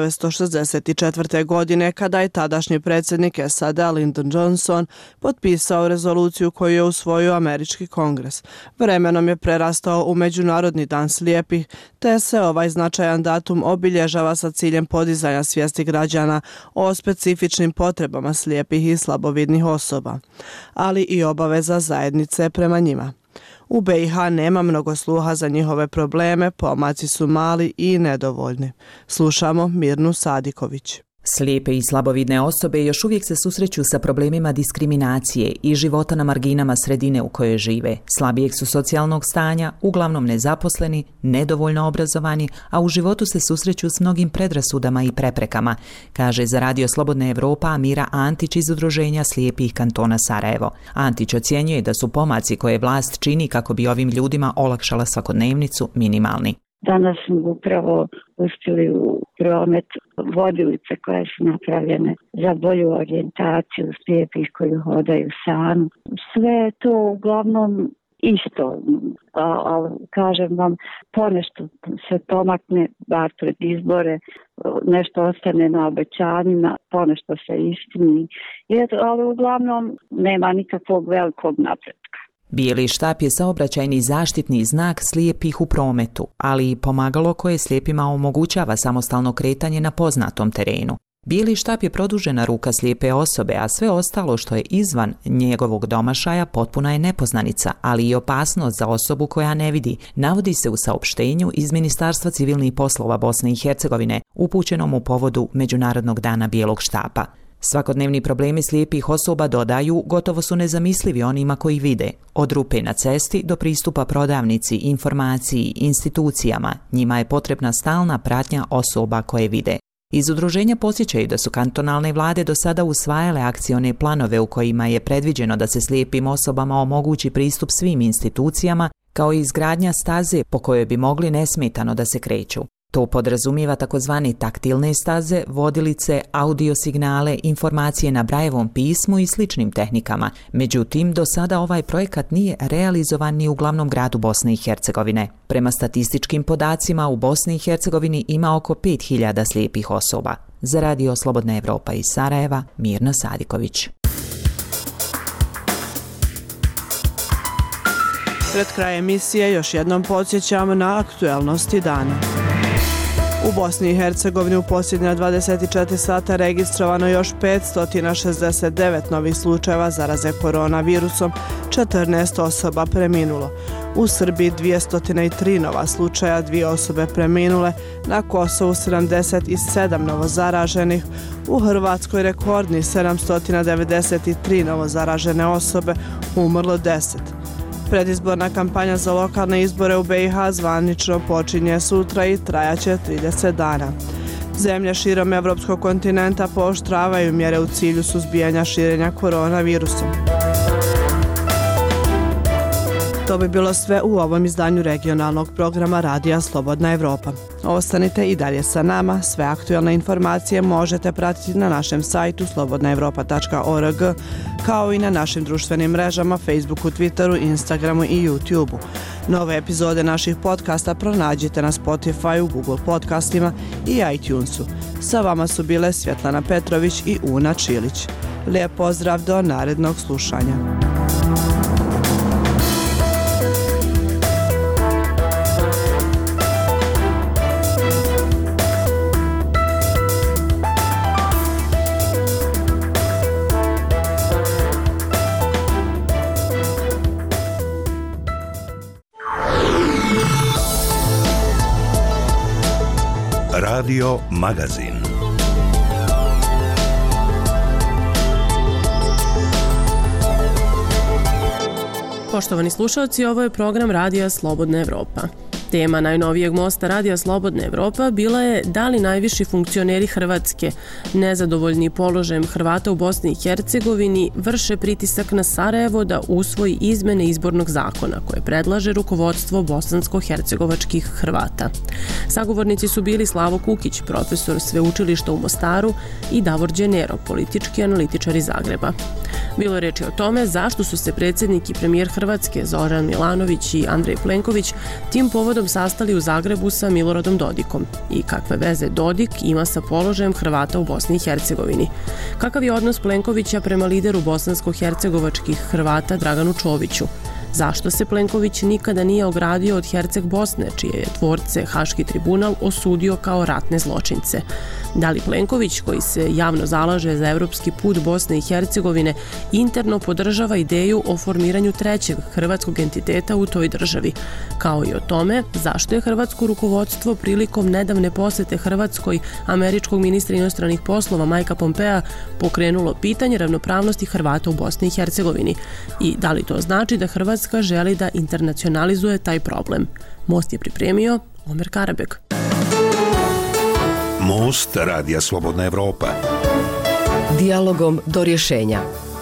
A: 1964. godine kada je tadašnji predsjednik SAD Lyndon Johnson potpisao rezoluciju koju je usvojio Američki kongres. Vremenom je prerastao u Međunarodni dan slijepih, te se ovaj značajan datum obilježava sa ciljem podizanja svijesti građana o specifičnim potrebama slijepih i slabovidnih osoba, ali i obaveza zajednice prema njima. U BiH nema mnogo sluha za njihove probleme, pomaci su mali i nedovoljni. Slušamo Mirnu Sadiković.
O: Slijepe i slabovidne osobe još uvijek se susreću sa problemima diskriminacije i života na marginama sredine u kojoj žive. Slabijeg su socijalnog stanja, uglavnom nezaposleni, nedovoljno obrazovani, a u životu se susreću s mnogim predrasudama i preprekama, kaže za Radio Slobodna Evropa Amira Antić iz Udruženja slijepih kantona Sarajevo. Antić ocjenjuje da su pomaci koje vlast čini kako bi ovim ljudima olakšala svakodnevnicu minimalni.
G: Danas smo upravo pustili u promet vodilice koje su napravljene za bolju orijentaciju slijepih koji hodaju sami. Sve je to uglavnom isto, ali kažem vam, ponešto se pomakne, bar pred izbore, nešto ostane na obećanjima, ponešto se istini, ali uglavnom nema nikakvog velikog napretka.
O: Bijeli štap je saobraćajni zaštitni znak slijepih u prometu, ali i pomagalo koje slijepima omogućava samostalno kretanje na poznatom terenu. Bijeli štap je produžena ruka slijepe osobe, a sve ostalo što je izvan njegovog domašaja potpuna je nepoznanica, ali i opasnost za osobu koja ne vidi, navodi se u saopštenju iz Ministarstva civilnih poslova Bosne i Hercegovine, upućenom u povodu Međunarodnog dana bijelog štapa. Svakodnevni problemi slijepih osoba, dodaju, gotovo su nezamislivi onima koji vide. Od rupe na cesti do pristupa prodavnici, informaciji, institucijama, njima je potrebna stalna pratnja osoba koje vide. Iz udruženja podsjećaju da su kantonalne vlade do sada usvajale akcione planove u kojima je predviđeno da se slijepim osobama omogući pristup svim institucijama, kao i izgradnja staze po kojoj bi mogli nesmetano da se kreću. To podrazumijeva takozvane taktilne staze, vodilice, audio signale, informacije na Brajevom pismu i sličnim tehnikama. Međutim, do sada ovaj projekat nije realizovan ni u glavnom gradu Bosne i Hercegovine. Prema statističkim podacima, u Bosni i Hercegovini ima oko 5000 slijepih osoba. Za Radio Slobodna Evropa iz Sarajeva, Mirna Sadiković.
A: Pred kraj emisije još jednom podsjećamo na aktuelnosti dana. U Bosni i Hercegovini u posljednja 24 sata registrovano još 569 novih slučajeva zaraze koronavirusom, 14 osoba preminulo. U Srbiji 203 nova slučaja, 2 osobe preminule, na Kosovu 77 novozaraženih, u Hrvatskoj rekordni 793 novozaražene osobe, umrlo 10. Predizborna kampanja za lokalne izbore u BiH zvanično počinje sutra i trajaće 30 dana. Zemlje širom evropskog kontinenta pooštravaju mjere u cilju suzbijanja širenja koronavirusom. To bi bilo sve u ovom izdanju regionalnog programa Radija Slobodna Evropa. Ostanite i dalje sa nama, sve aktualne informacije možete pratiti na našem sajtu slobodnaevropa.org, kao i na našim društvenim mrežama, Facebooku, Twitteru, Instagramu i YouTubeu. Nove epizode naših podcasta pronađite na Spotify, Google podcastima i iTunesu. Sa vama su bile Svjetlana Petrović i Una Čilić. Lijep pozdrav do narednog slušanja.
I: Radio Magazin.
J: Poštovani slušalci, ovo je program Radija Slobodna Evropa. Tema najnovijeg mosta Radija Slobodna Evropa bila je da li najviši funkcioneri Hrvatske, nezadovoljni položajem Hrvata u Bosni i Hercegovini, vrše pritisak na Sarajevo da usvoji izmene izbornog zakona koje predlaže rukovodstvo bosansko-hercegovačkih Hrvata. Sagovornici su bili Slavo Kukić, profesor sveučilišta u Mostaru, i Davor Đenero, politički analitičar iz Zagreba. Bilo je reči o tome zašto su se predsjednik i premijer Hrvatske Zoran Milanović i Andrej Plenković tim povodom sastali u Zagrebu sa Miloradom Dodikom i kakve veze Dodik ima sa položajem Hrvata u Bosni i Hercegovini. Kakav je odnos Plenkovića prema lideru bosansko-hercegovačkih Hrvata Draganu Čoviću? Zašto se Plenković nikada nije ogradio od Herceg Bosne, čije je tvorce Haški tribunal osudio kao ratne zločince? Da li Plenković, koji se javno zalaže za evropski put Bosne i Hercegovine, interno podržava ideju o formiranju trećeg hrvatskog entiteta u toj državi? Kao i o tome zašto je hrvatsko rukovodstvo prilikom nedavne posete Hrvatskoj američkog ministra inostranih poslova Majka Pompea pokrenulo pitanje ravnopravnosti Hrvata u Bosni i Hercegovini? I da li to znači da Hrvatska želi da internacionalizuje taj problem? Most je pripremio Omer Karabek.
I: Most Radija Slobodna Evropa.
W: Dijalogom do rješenja.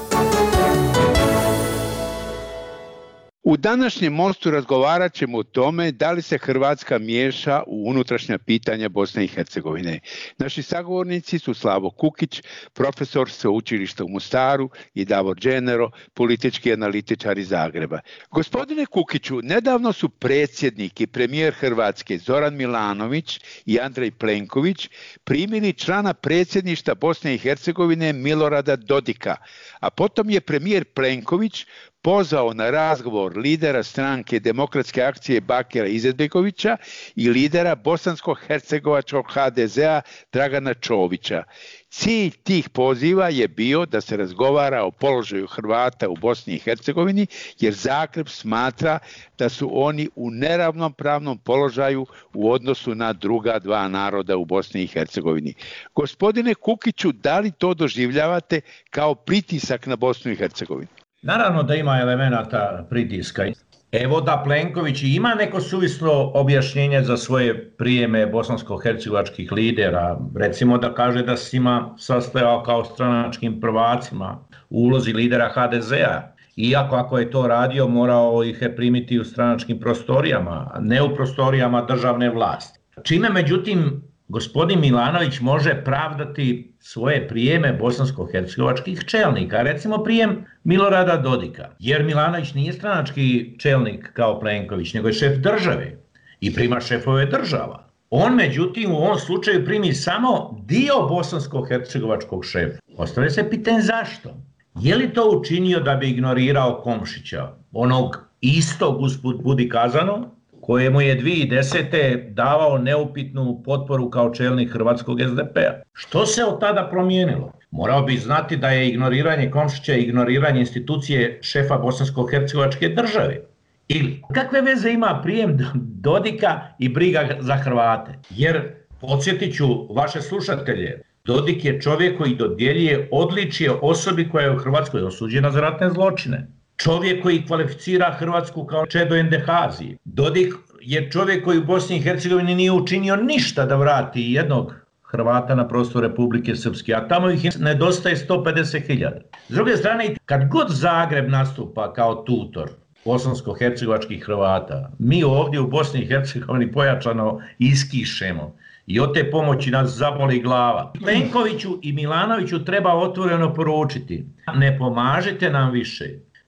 K: U današnjem mostu razgovarat ćemo o tome da li se Hrvatska miješa u unutrašnja pitanja Bosne i Hercegovine. Naši sagovornici su Slavo Kukić, profesor sveučilišta u Mostaru, i Davor Đenero, politički analitičar iz Zagreba. Gospodine Kukiću, nedavno su predsjednik i premijer Hrvatske Zoran Milanović i Andrej Plenković primili člana predsjedništva Bosne i Hercegovine Milorada Dodika, a potom je premijer Plenković pozvao na razgovor lidera stranke Demokratske akcije Bakira Izetbegovića i lidera bosansko-hercegovačkog HDZ-a Dragana Čovića. Cilj tih poziva je bio da se razgovara o položaju Hrvata u Bosni i Hercegovini, jer Zagreb smatra da su oni u neravnopravnom položaju u odnosu na druga dva naroda u Bosni i Hercegovini. Gospodine Kukiću, da li to doživljavate kao pritisak na Bosnu i Hercegovinu?
L: Naravno da ima elemenata pritiska. Evo da Plenković ima neko suvislo objašnjenje za svoje prijeme bosansko-hercegovačkih lidera. Recimo da kaže da se ima sastajao kao stranačkim prvacima u ulozi lidera HDZ-a. Iako ako je to radio, morao ih je primiti u stranačkim prostorijama, a ne u prostorijama državne vlasti. Čime, međutim, gospodin Milanović može pravdati svoje prijeme bosansko-hercegovačkih čelnika, recimo prijem Milorada Dodika, jer Milanović nije stranački čelnik kao Plenković, nego je šef države i prima šefove država. On, međutim, u ovom slučaju primi samo dio bosansko-hercegovačkog šefa. Ostavlja se pitanje zašto? Je li to učinio da bi ignorirao Komšića, onog istog, usput budi kazano, kojemu je 2010. davao neupitnu potporu kao čelnik hrvatskog SDP-a. Što se od tada promijenilo? Morao bi znati da je ignoriranje Komšića ignoriranje institucije šefa bosansko-hercegovačke države. Ili kakve veze ima prijem Dodika i briga za Hrvate? Jer, podsjetit ću vaše slušatelje, Dodik je čovjek koji dodjeljuje odličje osobi koja je u Hrvatskoj osuđena za ratne zločine. Čovjek koji kvalificira Hrvatsku kao čedo endehazije. Dodik je čovjek koji u Bosni i Hercegovini nije učinio ništa da vrati jednog Hrvata na prostor Republike Srpske, a tamo ih nedostaje 150.000. S druge strane, kad god Zagreb nastupa kao tutor bosansko-hercegovačkih Hrvata, mi ovdje u Bosni i Hercegovini pojačano iskišemo i od te pomoći nas zaboli glava. Plenkoviću i Milanoviću treba otvoreno poručiti: ne pomažite nam više,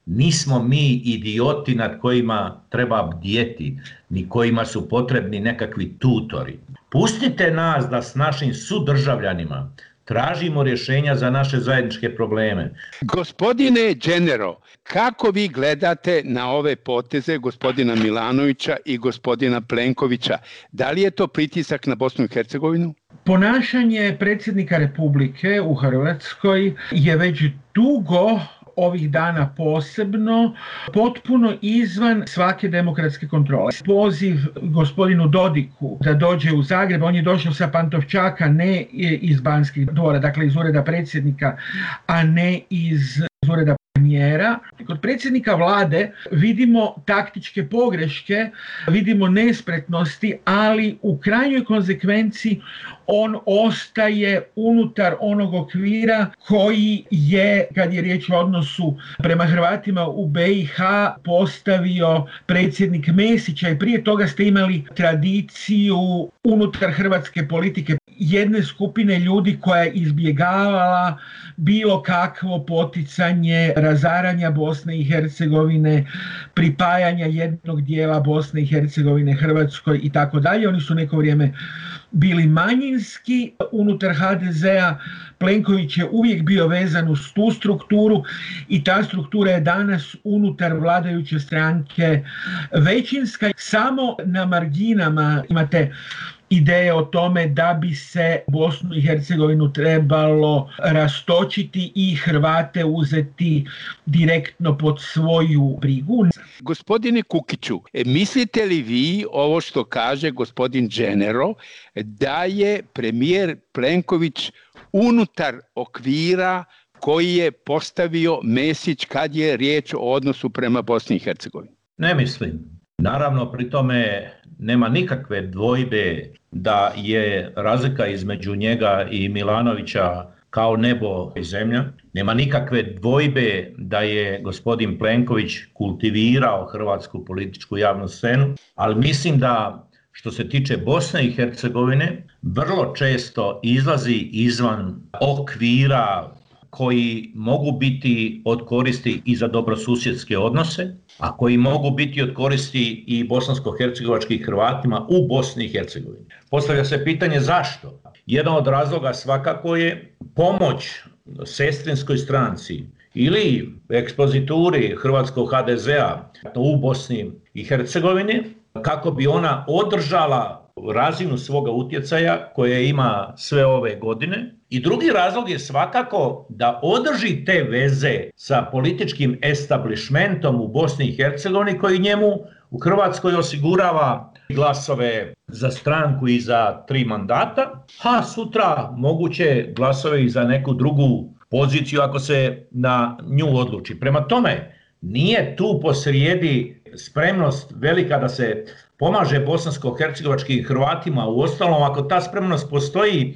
L: Nismo mi idioti nad kojima treba bdjeti, ni kojima su potrebni nekakvi tutori. Pustite nas da s našim sudržavljanima tražimo rješenja za naše zajedničke probleme.
K: Gospodine Genero, kako vi gledate na ove poteze gospodina Milanovića i gospodina Plenkovića? Da li je to pritisak na Bosnu i Hercegovinu?
M: Ponašanje predsjednika Republike u Hrvatskoj je već dugo, ovih dana posebno, potpuno izvan svake demokratske kontrole. Poziv gospodinu Dodiku da dođe u Zagreb, on je došao sa Pantovčaka, ne iz Banskih dvora, dakle iz ureda predsjednika, a ne iz ureda premijera. Kod predsjednika vlade vidimo taktičke pogreške, vidimo nespretnosti, ali u krajnjoj konsekvenci on ostaje unutar onog okvira koji je, kad je riječ o odnosu prema Hrvatima u BiH, postavio predsjednik Mesića, i prije toga ste imali tradiciju unutar hrvatske politike jedne skupine ljudi koja je izbjegavala bilo kakvo poticanje razaranja Bosne i Hercegovine, pripajanja jednog dijela Bosne i Hercegovine Hrvatskoj i tako dalje. Oni su neko vrijeme bili manjinski unutar HDZ-a. Plenković je uvijek bio vezan uz tu strukturu i ta struktura je danas unutar vladajuće stranke većinska. Samo na marginama imate ideje o tome da bi se Bosnu i Hercegovinu trebalo rastočiti i Hrvate uzeti direktno pod svoju brigu.
K: Gospodine Kukiću, mislite li vi ovo što kaže gospodin Genero, da je premijer Plenković unutar okvira koji je postavio Mesić kad je riječ o odnosu prema Bosni i Hercegovini?
L: Ne mislim. Naravno, pri tome nema nikakve dvojbe da je razlika između njega i Milanovića kao nebo i zemlja. Nema nikakve dvojbe da je gospodin Plenković kultivirao hrvatsku političku javnu scenu, ali mislim da što se tiče Bosne i Hercegovine vrlo često izlazi izvan okvira koji mogu biti od koristi i za dobrosusjedske odnose, a koji mogu biti od koristi i bosansko-hercegovačkim Hrvatima u Bosni i Hercegovini. Postavlja se pitanje zašto? Jedan od razloga svakako je pomoć sestrinskoj stranci ili ekspozituri hrvatskog HDZ-a u Bosni i Hercegovini, kako bi ona održala razinu svoga utjecaja koje ima sve ove godine. I drugi razlog je svakako da održi te veze sa političkim establishmentom u Bosni i Hercegovini koji njemu u Hrvatskoj osigurava glasove za stranku i za 3 mandata, a sutra moguće glasove i za neku drugu poziciju ako se na nju odluči. Prema tome, nije tu posrijedi spremnost velika da se pomaže bosansko-hercegovačkim Hrvatima. Uostalom, ako ta spremnost postoji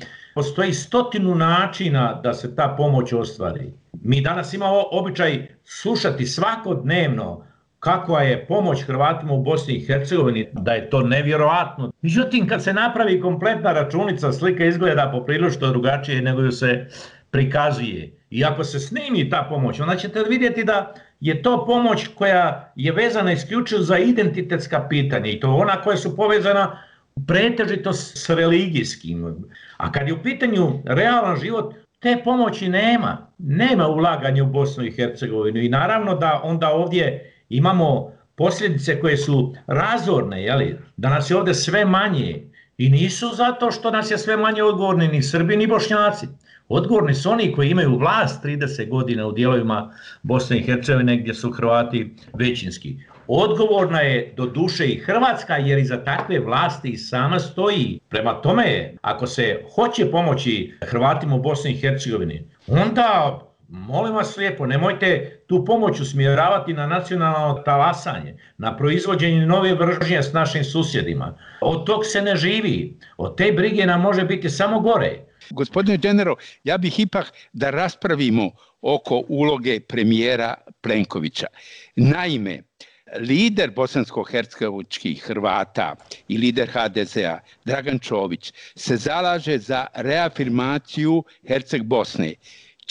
L: 100 načina da se ta pomoć ostvari. Mi danas imamo običaj slušati svakodnevno kakva je pomoć Hrvatima u Bosni i Hercegovini, da je to nevjerojatno. Međutim, kad se napravi kompletna računica, slika izgleda poprilično drugačije nego ju se prikazuje. I ako se snimi ta pomoć, onda ćete vidjeti da je to pomoć koja je vezana isključivo za identitetska pitanja i to ona koja su povezana pretežito s religijskim. A kad je u pitanju realan život, te pomoći nema. Nema ulaganja u Bosnu i Hercegovinu i naravno da onda ovdje imamo posljedice koje su razorne, jeli? Da nas je ovdje sve manje i nisu zato što nas je sve manje odgovorni ni Srbi ni Bošnjaci. Odgovorni su oni koji imaju vlast 30 godina u dijelovima Bosne i Hercegovine gdje su Hrvati većinski. Odgovorna je do duše i Hrvatska jer iza takve vlasti i sama stoji. Prema tome, ako se hoće pomoći Hrvatima u Bosni i Hercegovini, onda molim vas lijepo, nemojte tu pomoć usmjeravati na nacionalno talasanje, na proizvođenje nove mržnje s našim susjedima. Od tog se ne živi, od te brige nam može biti samo gore.
K: Gospodine Genero, ja bih ipak da raspravimo oko uloge premijera Plenkovića. Naime, lider bosansko-hercegovačkih Hrvata i lider HDZ-a Dragan Čović se zalaže za reafirmaciju Herceg Bosne.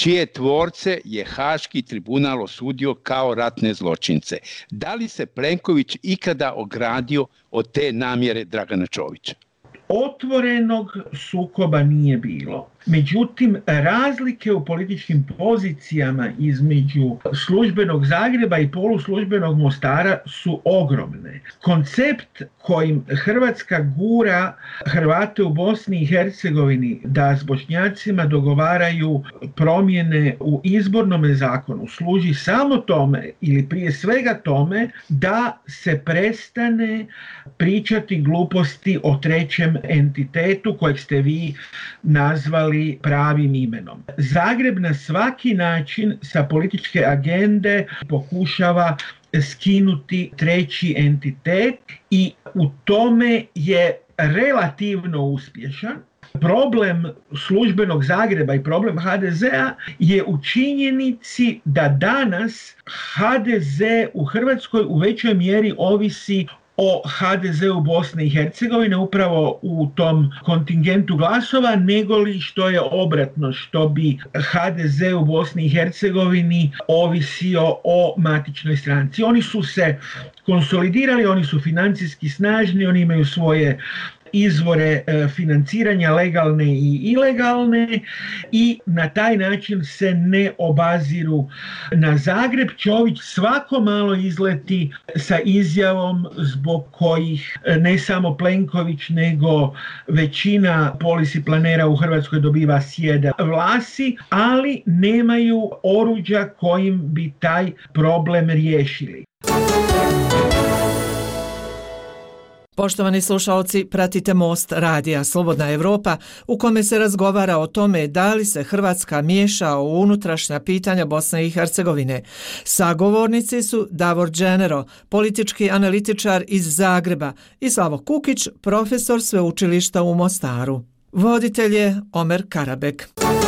K: čije tvorce je Haški tribunal osudio kao ratne zločince. Da li se Plenković ikada ogradio od te namjere Dragana Čovića?
M: Otvorenog sukoba nije bilo. Međutim, razlike u političkim pozicijama između službenog Zagreba i poluslužbenog Mostara su ogromne. Koncept kojim Hrvatska gura Hrvate u Bosni i Hercegovini da s Bošnjacima dogovaraju promjene u izbornom zakonu služi samo tome, ili prije svega tome, da se prestane pričati gluposti o trećem entitetu kojeg ste vi nazvali pravim imenom. Zagreb na svaki način sa političke agende pokušava skinuti treći entitet i u tome je relativno uspješan. Problem službenog Zagreba i problem HDZ-a je u činjenici da danas HDZ u Hrvatskoj u većoj mjeri ovisi o HDZ-u Bosne i Hercegovine upravo u tom kontingentu glasova, nego li što je obratno, što bi HDZ u Bosni i Hercegovini ovisio o matičnoj stranci. Oni su se konsolidirali, oni su financijski snažni, oni imaju svoje izvore financiranja legalne i ilegalne i na taj način se ne obaziru na Zagreb. Čović svako malo izleti sa izjavom zbog kojih ne samo Plenković nego većina policy planera u Hrvatskoj dobiva sjeda vlasi, ali nemaju oruđa kojim bi taj problem riješili.
N: Poštovani slušalci, pratite Most radija Slobodna Evropa u kome se razgovara o tome da li se Hrvatska miješa u unutrašnja pitanja Bosne i Hercegovine. Sagovornici su Davor Dženero, politički analitičar iz Zagreba, i Slavo Kukić, profesor sveučilišta u Mostaru. Voditelj je Omer Karabek.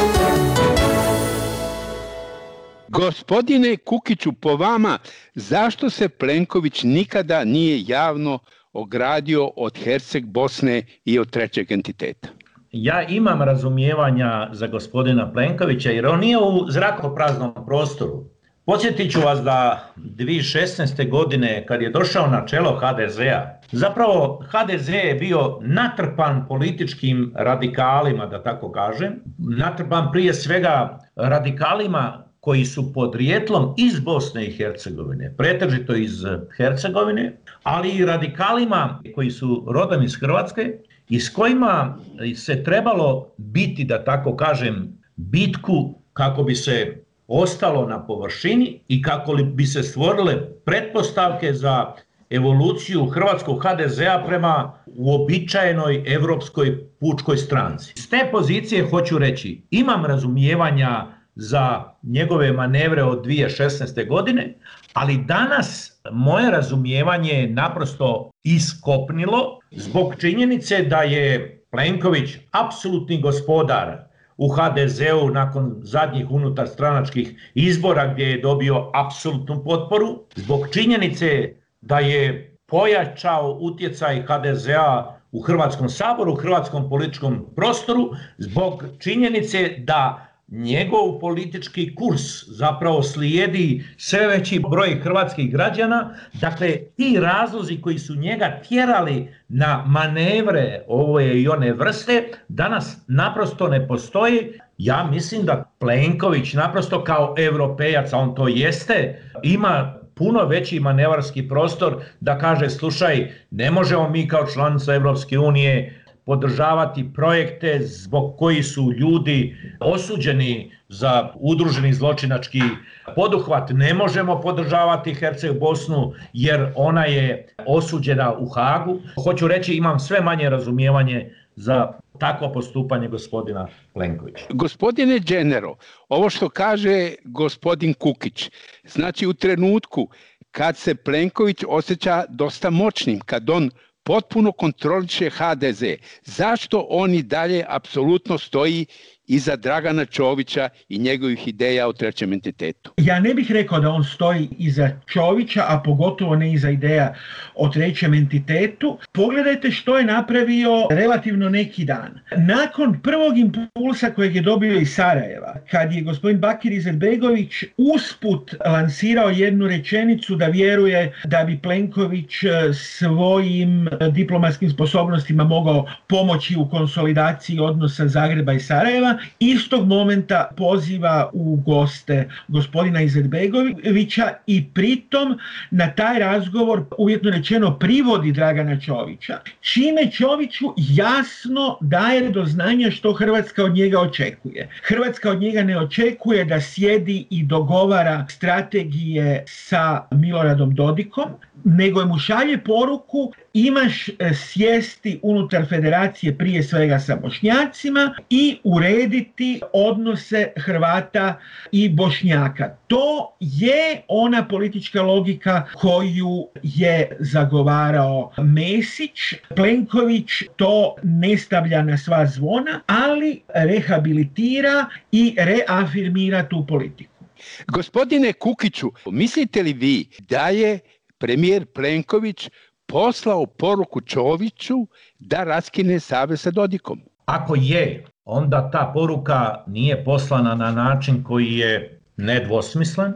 K: Gospodine Kukiću, po vama, zašto se Plenković nikada nije javno ogradio od Herceg Bosne i od trećeg entiteta?
L: Ja imam razumijevanja za gospodina Plenkovića jer on nije u zrakopraznom prostoru. Podsjetit ću vas da 2016. godine kad je došao na čelo HDZ-a, zapravo HDZ je bio natrpan političkim radikalima, da tako kažem, natrpan prije svega radikalima koji su podrijetlom iz Bosne i Hercegovine, pretežito iz Hercegovine, ali i radikalima koji su rodom iz Hrvatske i s kojima se trebalo biti, da tako kažem, bitku kako bi se ostalo na površini i kako bi se stvorile pretpostavke za evoluciju hrvatskog HDZ-a prema uobičajenoj evropskoj pučkoj stranci. S te pozicije hoću reći, imam razumijevanja za njegove manevre od 2016. godine, ali danas moje razumijevanje je naprosto iskopnilo zbog činjenice da je Plenković apsolutni gospodar u HDZ-u nakon zadnjih unutarstranačkih izbora gdje je dobio apsolutnu potporu, zbog činjenice da je pojačao utjecaj HDZ-a u Hrvatskom saboru, u hrvatskom političkom prostoru, zbog činjenice da njegov politički kurs zapravo slijedi sve veći broj hrvatskih građana. Dakle, ti razlozi koji su njega tjerali na manevre ove i one vrste danas naprosto ne postoji. Ja mislim da Plenković naprosto kao europejac, a on to jeste, ima puno veći manevarski prostor da kaže slušaj, ne možemo mi kao članica Evropske unije podržavati projekte zbog koji su ljudi osuđeni za udruženi zločinački poduhvat. Ne možemo podržavati Herceg Bosnu jer ona je osuđena u Hagu. Hoću reći, imam sve manje razumijevanje za takvo postupanje gospodina Plenkovića.
K: Gospodine Dženero, ovo što kaže gospodin Kukić, znači u trenutku kad se Plenković osjeća dosta moćnim, kad on potpuno kontroliše HDZ. Zašto on i dalje apsolutno stoji iza Dragana Čovića i njegovih ideja o trećem entitetu?
M: Ja ne bih rekao da on stoji iza Čovića, a pogotovo ne iza ideja o trećem entitetu. Pogledajte što je napravio relativno neki dan. Nakon prvog impulsa kojeg je dobio iz Sarajeva, kad je gospodin Bakir Izetbegović usput lansirao jednu rečenicu da vjeruje da bi Plenković svojim diplomatskim sposobnostima mogao pomoći u konsolidaciji odnosa Zagreba i Sarajeva, istog momenta poziva u goste gospodina Izetbegovića i pritom na taj razgovor, uvjetno rečeno, privodi Dragana Čovića, čime Čoviću jasno daje do znanja što Hrvatska od njega očekuje. Hrvatska od njega ne očekuje da sjedi i dogovara strategije sa Miloradom Dodikom, nego mu šalje poruku: imaš sjesti unutar federacije prije svega sa Bošnjacima i urediti odnose Hrvata i Bošnjaka. To je ona politička logika koju je zagovarao Mesić. Plenković to ne stavlja na sva zvona, ali rehabilitira i reafirmira tu politiku.
K: Gospodine Kukiću, mislite li vi da je premijer Plenković poslao poruku Čoviću da raskine savez sa Dodikom?
L: Ako je, onda ta poruka nije poslana na način koji je nedvosmislen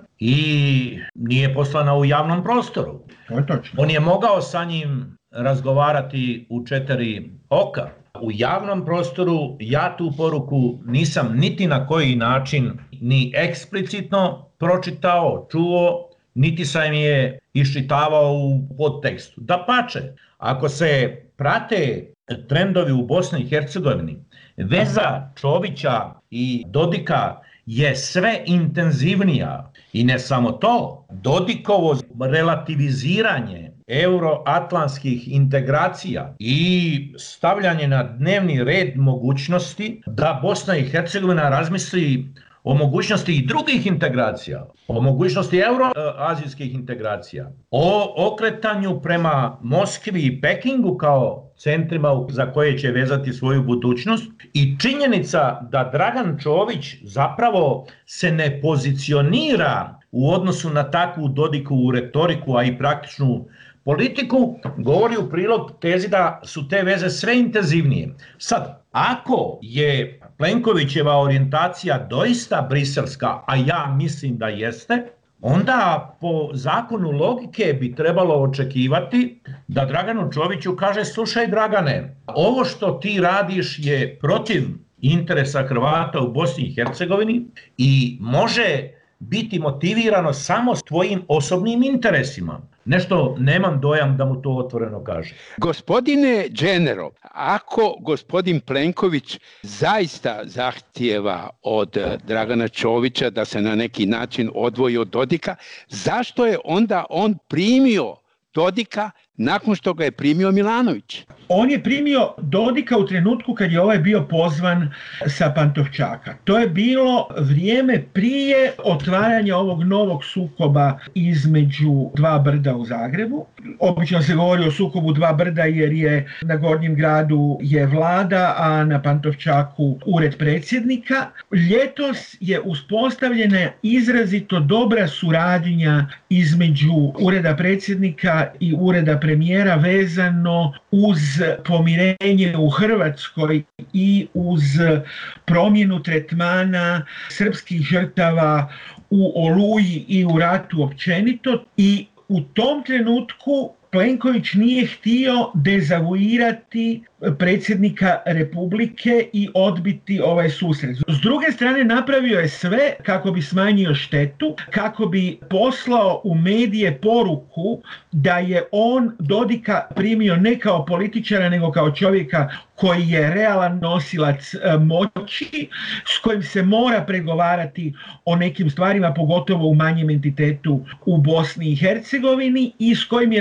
L: i nije poslana u javnom prostoru.
M: To je točno.
L: On je mogao sa njim razgovarati u 4 oka. U javnom prostoru ja tu poruku nisam niti na koji način ni eksplicitno pročitao, čuo, niti sam je iščitavao u podtekstu. Dapače, ako se prate trendovi u Bosni i Hercegovini, veza Čovića i Dodika je sve intenzivnija. I ne samo to, Dodikovo relativiziranje euroatlantskih integracija i stavljanje na dnevni red mogućnosti da Bosna i Hercegovina razmisli o mogućnosti i drugih integracija, o mogućnosti euroazijskih integracija, o okretanju prema Moskvi i Pekingu kao centrima za koje će vezati svoju budućnost, i činjenica da Dragan Čović zapravo se ne pozicionira u odnosu na takvu Dodikovu retoriku, a i praktičnu politiku, govori u prilog tezi da su te veze sve intenzivnije. Sad, ako je Plenkovićeva orijentacija doista briselska, a ja mislim da jeste, onda po zakonu logike bi trebalo očekivati da Draganu Čoviću kaže: slušaj Dragane, ovo što ti radiš je protiv interesa Hrvata u Bosni i Hercegovini i može biti motivirano samo s tvojim osobnim interesima. Nešto nemam dojam da mu to otvoreno kaže.
K: Gospodine Dženero, ako gospodin Plenković zaista zahtijeva od Dragana Čovića da se na neki način odvoji od Dodika, zašto je onda on primio Dodika nakon što ga je primio Milanović?
M: On je primio Dodika u trenutku kad je ovaj bio pozvan sa Pantovčaka. To je bilo vrijeme prije otvaranja ovog novog sukoba između dva brda u Zagrebu. Obično se govori o sukobu dva brda jer je na Gornjem gradu je vlada, a na Pantovčaku ured predsjednika. Ljetos je uspostavljena izrazito dobra suradnja između ureda predsjednika i ureda premijera vezano uz pomirenje u Hrvatskoj i uz promjenu tretmana srpskih žrtava u Oluji i u ratu općenito, i u tom trenutku Plenković nije htio dezavuirati predsjednika Republike i odbiti ovaj susret. S druge strane, napravio je sve kako bi smanjio štetu, kako bi poslao u medije poruku da je on Dodika primio ne kao političara, nego kao čovjeka koji je realan nosilac moći, s kojim se mora pregovarati o nekim stvarima, pogotovo u manjem entitetu u Bosni i Hercegovini, i s kojim je razgovarao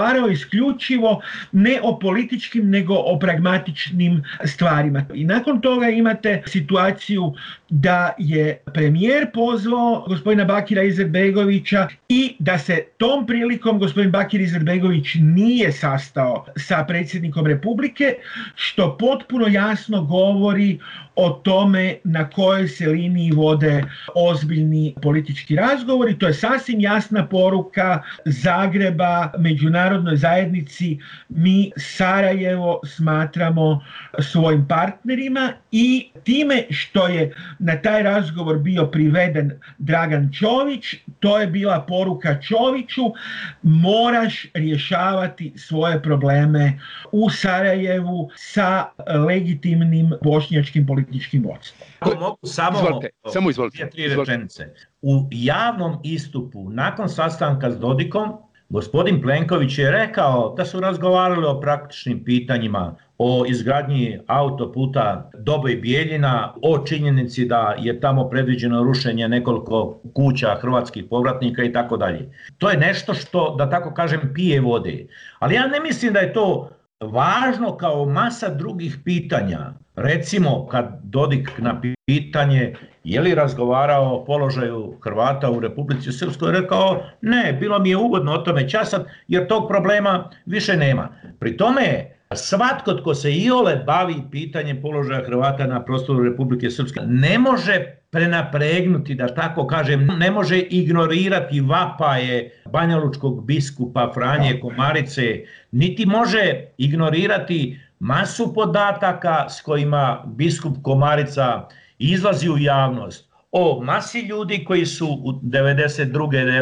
M: razgovarao isključivo ne o političkim nego o pragmatičnim stvarima. I nakon toga imate situaciju da je premijer pozvao gospodina Bakira Izetbegovića i da se tom prilikom gospodin Bakir Izetbegović nije sastao sa predsjednikom Republike, što potpuno jasno govori o tome na kojoj se liniji vode ozbiljni politički razgovori. To je sasvim jasna poruka Zagreba međunarodnoj zajednici. Mi Sarajevo smatramo svojim partnerima i time što je na taj razgovor bio priveden Dragan Čović, to je bila poruka Čoviću: moraš rješavati svoje probleme u Sarajevu sa legitimnim bošnjačkim političkim vodstvom.
L: Ako mogu samo tri rečenice. U javnom istupu nakon sastanka s Dodikom, gospodin Plenković je rekao da su razgovarali o praktičnim pitanjima, o izgradnji autoputa Doboj Bijeljina, o činjenici da je tamo predviđeno rušenje nekoliko kuća hrvatskih povratnika i tako dalje. To je nešto što, da tako kažem, pije vode. Ali ja ne mislim da je to važno kao masa drugih pitanja. Recimo, kad Dodik na pitanje je li razgovarao o položaju Hrvata u Republici Srpskoj, rekao ne, bilo mi je ugodno o tome časat jer tog problema više nema. Pri tome svatko tko se iole bavi pitanjem položaja Hrvata na prostoru Republike Srpske ne može prenapregnuti, da tako kažem, ne može ignorirati vapaje banjalučkog biskupa Franje Komarice, niti može ignorirati masu podataka s kojima biskup Komarica izlazi u javnost o masi ljudi koji su u 92.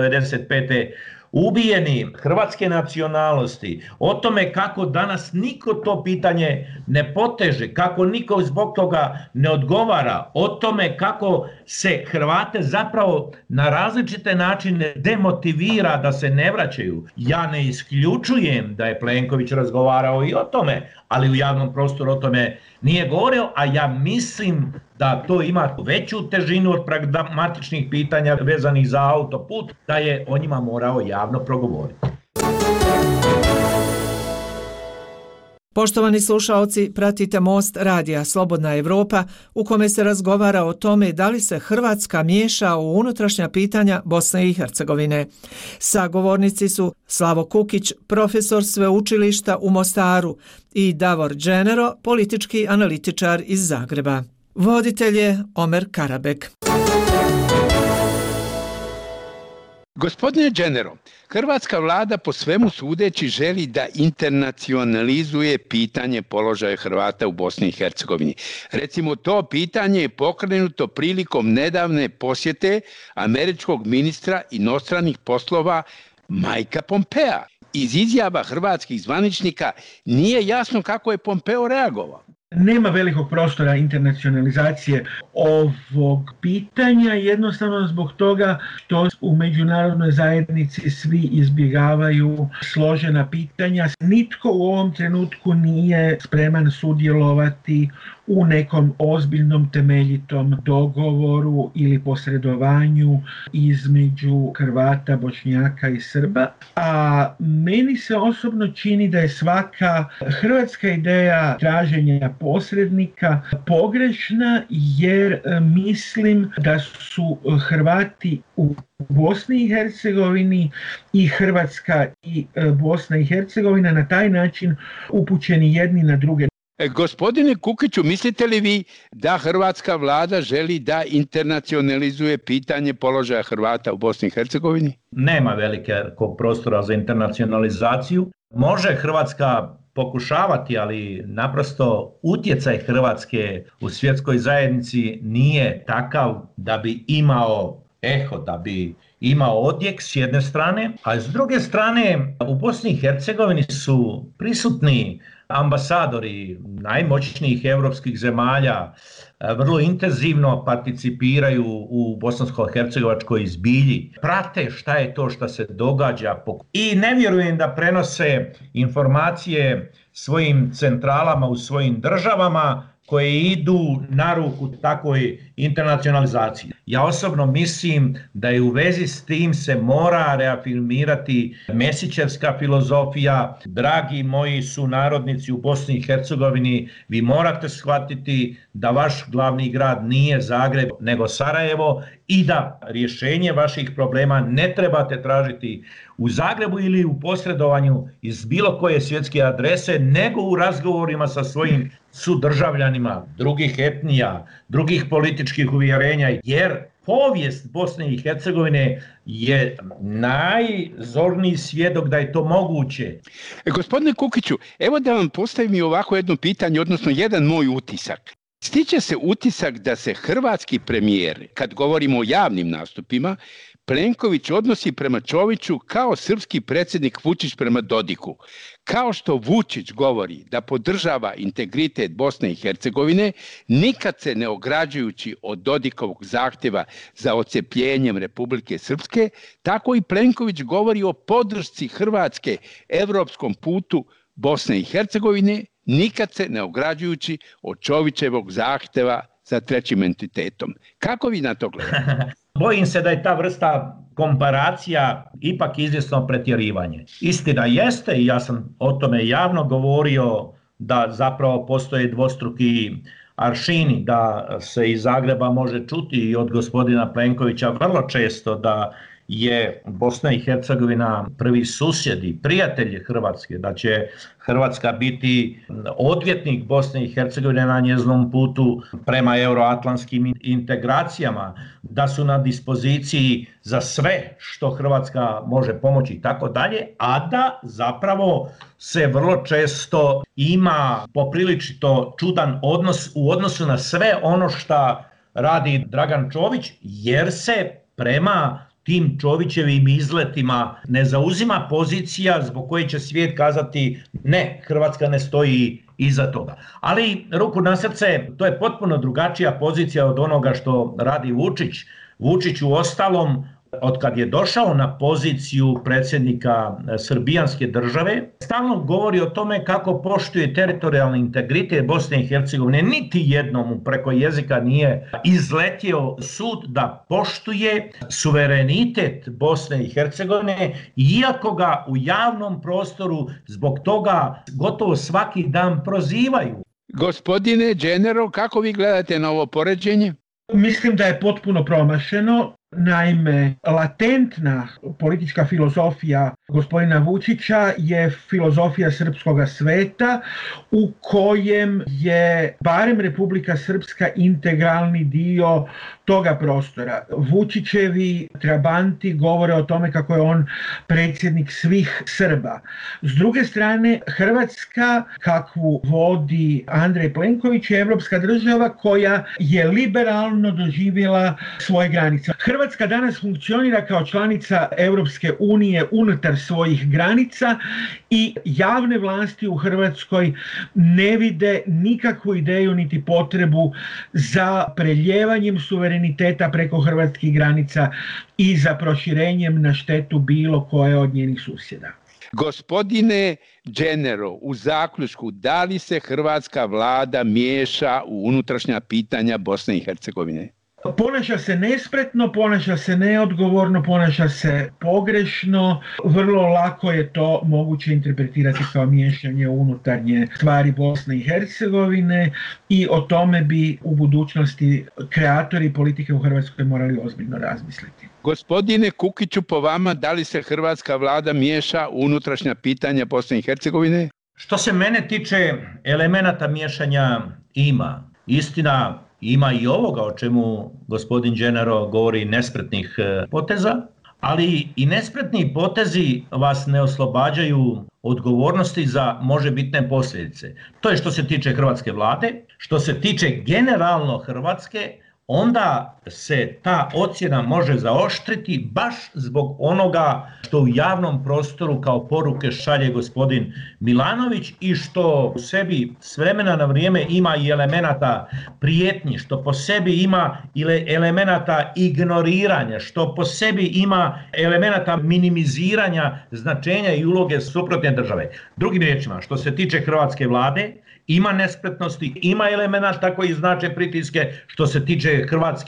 L: 95. ubijeni hrvatske nacionalnosti, o tome kako danas niko to pitanje ne poteže, kako niko zbog toga ne odgovara, o tome kako se Hrvate zapravo na različite načine demotivira da se ne vraćaju. Ja ne isključujem da je Plenković razgovarao i o tome, ali u javnom prostoru o tome nije govorio, a ja mislim da to ima veću težinu od pragmatičnih pitanja vezanih za autoput, da je o njima morao javno progovoriti.
N: Poštovani slušaoci, pratite Most radija Slobodna Evropa u kome se razgovara o tome da li se Hrvatska miješa u unutrašnja pitanja Bosne i Hercegovine. Sagovornici su Slavo Kukić, profesor sveučilišta u Mostaru, i Davor Dženero, politički analitičar iz Zagreba. Voditelj je Omer Karabek.
K: Gospodine Dženero, hrvatska vlada po svemu sudeći želi da internacionalizuje pitanje položaja Hrvata u Bosni i Hercegovini. Recimo, to pitanje je pokrenuto prilikom nedavne posjete američkog ministra inostranih poslova Mikea Pompea. Iz izjava hrvatskih zvaničnika nije jasno kako je Pompeo reagovao.
M: Nema velikog prostora internacionalizacije ovog pitanja, jednostavno zbog toga što u međunarodnoj zajednici svi izbjegavaju složena pitanja. Nitko u ovom trenutku nije spreman sudjelovati u nekom ozbiljnom temeljitom dogovoru ili posredovanju između Hrvata, Bošnjaka i Srba. A meni se osobno čini da je svaka hrvatska ideja traženja posrednika pogrešna, jer mislim da su Hrvati u Bosni i Hercegovini i Hrvatska i Bosna i Hercegovina na taj način upućeni jedni na druge.
K: Gospodine Kukiću, mislite li vi da hrvatska vlada želi da internacionalizuje pitanje položaja Hrvata u Bosni i Hercegovini?
L: Nema velikog prostora za internacionalizaciju. Može Hrvatska pokušavati, ali naprosto utjecaj Hrvatske u svjetskoj zajednici nije takav da bi imao eho, da bi imao odjek s jedne strane, a s druge strane u Bosni i Hercegovini su prisutni ambasadori najmoćnijih europskih zemalja, vrlo intenzivno participiraju u bosansko-hercegovačkoj zbilji, prate šta je to što se događa i ne vjerujem da prenose informacije svojim centralama u svojim državama koje idu na ruku takvoj internacionalizaciji. Ja osobno mislim da je u vezi s tim se mora reafirmirati Mesićevska filozofija. Dragi moji sunarodnici u Bosni i Hercegovini, vi morate shvatiti da vaš glavni grad nije Zagreb nego Sarajevo i da rješenje vaših problema ne trebate tražiti u Zagrebu ili u posredovanju iz bilo koje svjetske adrese, nego u razgovorima sa svojim sudržavljanima drugih etnija, drugih političkih uvjerenja, jer povijest Bosne i Hercegovine je najzorniji svjedok da je to moguće.
K: Gospodine Kukiću, evo da vam postavim i ovako jedno pitanje, odnosno jedan moj utisak. Stiče se utisak da se hrvatski premijer, kad govorimo o javnim nastupima, Plenković odnosi prema Čoviću kao srpski predsjednik Vučić prema Dodiku. Kao što Vučić govori da podržava integritet Bosne i Hercegovine, nikad se ne ograđujući od Dodikovog zahtjeva za odcepljenjem Republike Srpske, tako i Plenković govori o podršci Hrvatske evropskom putu Bosne i Hercegovine, nikad se ne ograđujući od Čovićevog zahtjeva za trećim entitetom. Kako vi na to gledate?
L: Bojim se da je ta vrsta komparacija ipak izvjesno pretjerivanje. Istina jeste, i ja sam o tome javno govorio, da zapravo postoje dvostruki aršini, da se iz Zagreba može čuti i od gospodina Plenkovića vrlo često da je Bosna i Hercegovina prvi susjed i prijatelj Hrvatske, da će Hrvatska biti odvjetnik Bosne i Hercegovine na njezinom putu prema euroatlantskim integracijama, da su na dispoziciji za sve što Hrvatska može pomoći i tako dalje, a da zapravo se vrlo često ima poprilično čudan odnos u odnosu na sve ono što radi Dragan Čović, jer se prema tim Čovićevim izletima ne zauzima pozicija zbog koje će svijet kazati ne, Hrvatska ne stoji iza toga. Ali ruku na srce, to je potpuno drugačija pozicija od onoga što radi Vučić. Vučić u ostalom, od kad je došao na poziciju predsjednika srbijanske države, stalno govori o tome kako poštuje teritorijalni integritet Bosne i Hercegovine. Niti jednom mu preko jezika nije izletio sud da poštuje suverenitet Bosne i Hercegovine, iako ga u javnom prostoru zbog toga gotovo svaki dan prozivaju.
K: Gospodine Dženero, kako vi gledate na ovo poređenje?
M: Mislim da je potpuno promašeno. Naime, latentna politička filozofija gospodina Vučića je filozofija srpskoga sveta u kojem je barem Republika Srpska integralni dio toga prostora. Vučićevi trabanti govore o tome kako je on predsjednik svih Srba. S druge strane, Hrvatska, kakvu vodi Andrej Plenković, je evropska država koja je liberalno doživjela svoje granice. Hrvatska danas funkcionira kao članica Europske unije unutar svojih granica i javne vlasti u Hrvatskoj ne vide nikakvu ideju niti potrebu za preljevanjem suvereniteta preko hrvatskih granica i za proširenjem na štetu bilo koje od njenih susjeda.
K: Gospodine Dženero, u zaključku, da li se hrvatska vlada miješa u unutrašnja pitanja Bosne i Hercegovine?
M: Ponaša se nespretno, ponaša se neodgovorno, ponaša se pogrešno. Vrlo lako je to moguće interpretirati kao miješanje u unutarnje stvari Bosne i Hercegovine i o tome bi u budućnosti kreatori politike u Hrvatskoj morali ozbiljno razmisliti.
K: Gospodine Kukiću, po vama, da li se hrvatska vlada miješa u unutrašnja pitanja Bosne i Hercegovine?
L: Što se mene tiče, elemenata miješanja ima. Istina, ima i ovoga o čemu gospodin Dženero govori, nespretnih poteza, ali i nespretni potezi vas ne oslobađaju odgovornosti za možebitne posljedice. To je što se tiče hrvatske vlade. Što se tiče generalno Hrvatske, onda se ta ocjena može zaoštriti baš zbog onoga što u javnom prostoru kao poruke šalje gospodin Milanović i što u sebi s vremena na vrijeme ima i elemenata prijetnji, što po sebi ima elemenata ignoriranja, što po sebi ima elemenata minimiziranja značenja i uloge suprotne države. Drugim riječima, što se tiče hrvatske vlade, ima nespretnosti, ima elemenata koji znače pritiske. Što se tiče hrvatske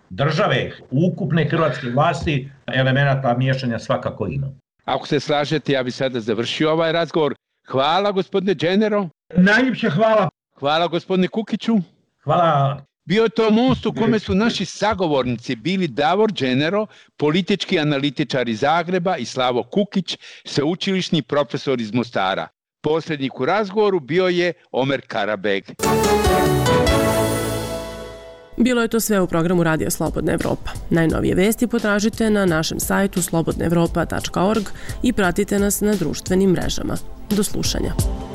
L: države, ukupne hrvatske vlasti, elemenata miješanja svakako ima.
K: Ako se slažete, ja bi sada završio ovaj razgovor. Hvala gospodine Dženero.
M: Najljepša hvala.
K: Hvala gospodine Kukiću.
L: Hvala.
K: Bio je to most u kome su naši sagovornici bili Davor Dženero, politički analitičar iz Zagreba, i Slavo Kukić, sveučilišni profesor iz Mostara. Posrednik u razgovoru bio je Omer Karabeg.
J: Bilo je to sve u programu Radija Slobodna Evropa. Najnovije vesti potražite na našem sajtu slobodnaevropa.org i pratite nas na društvenim mrežama. Do slušanja.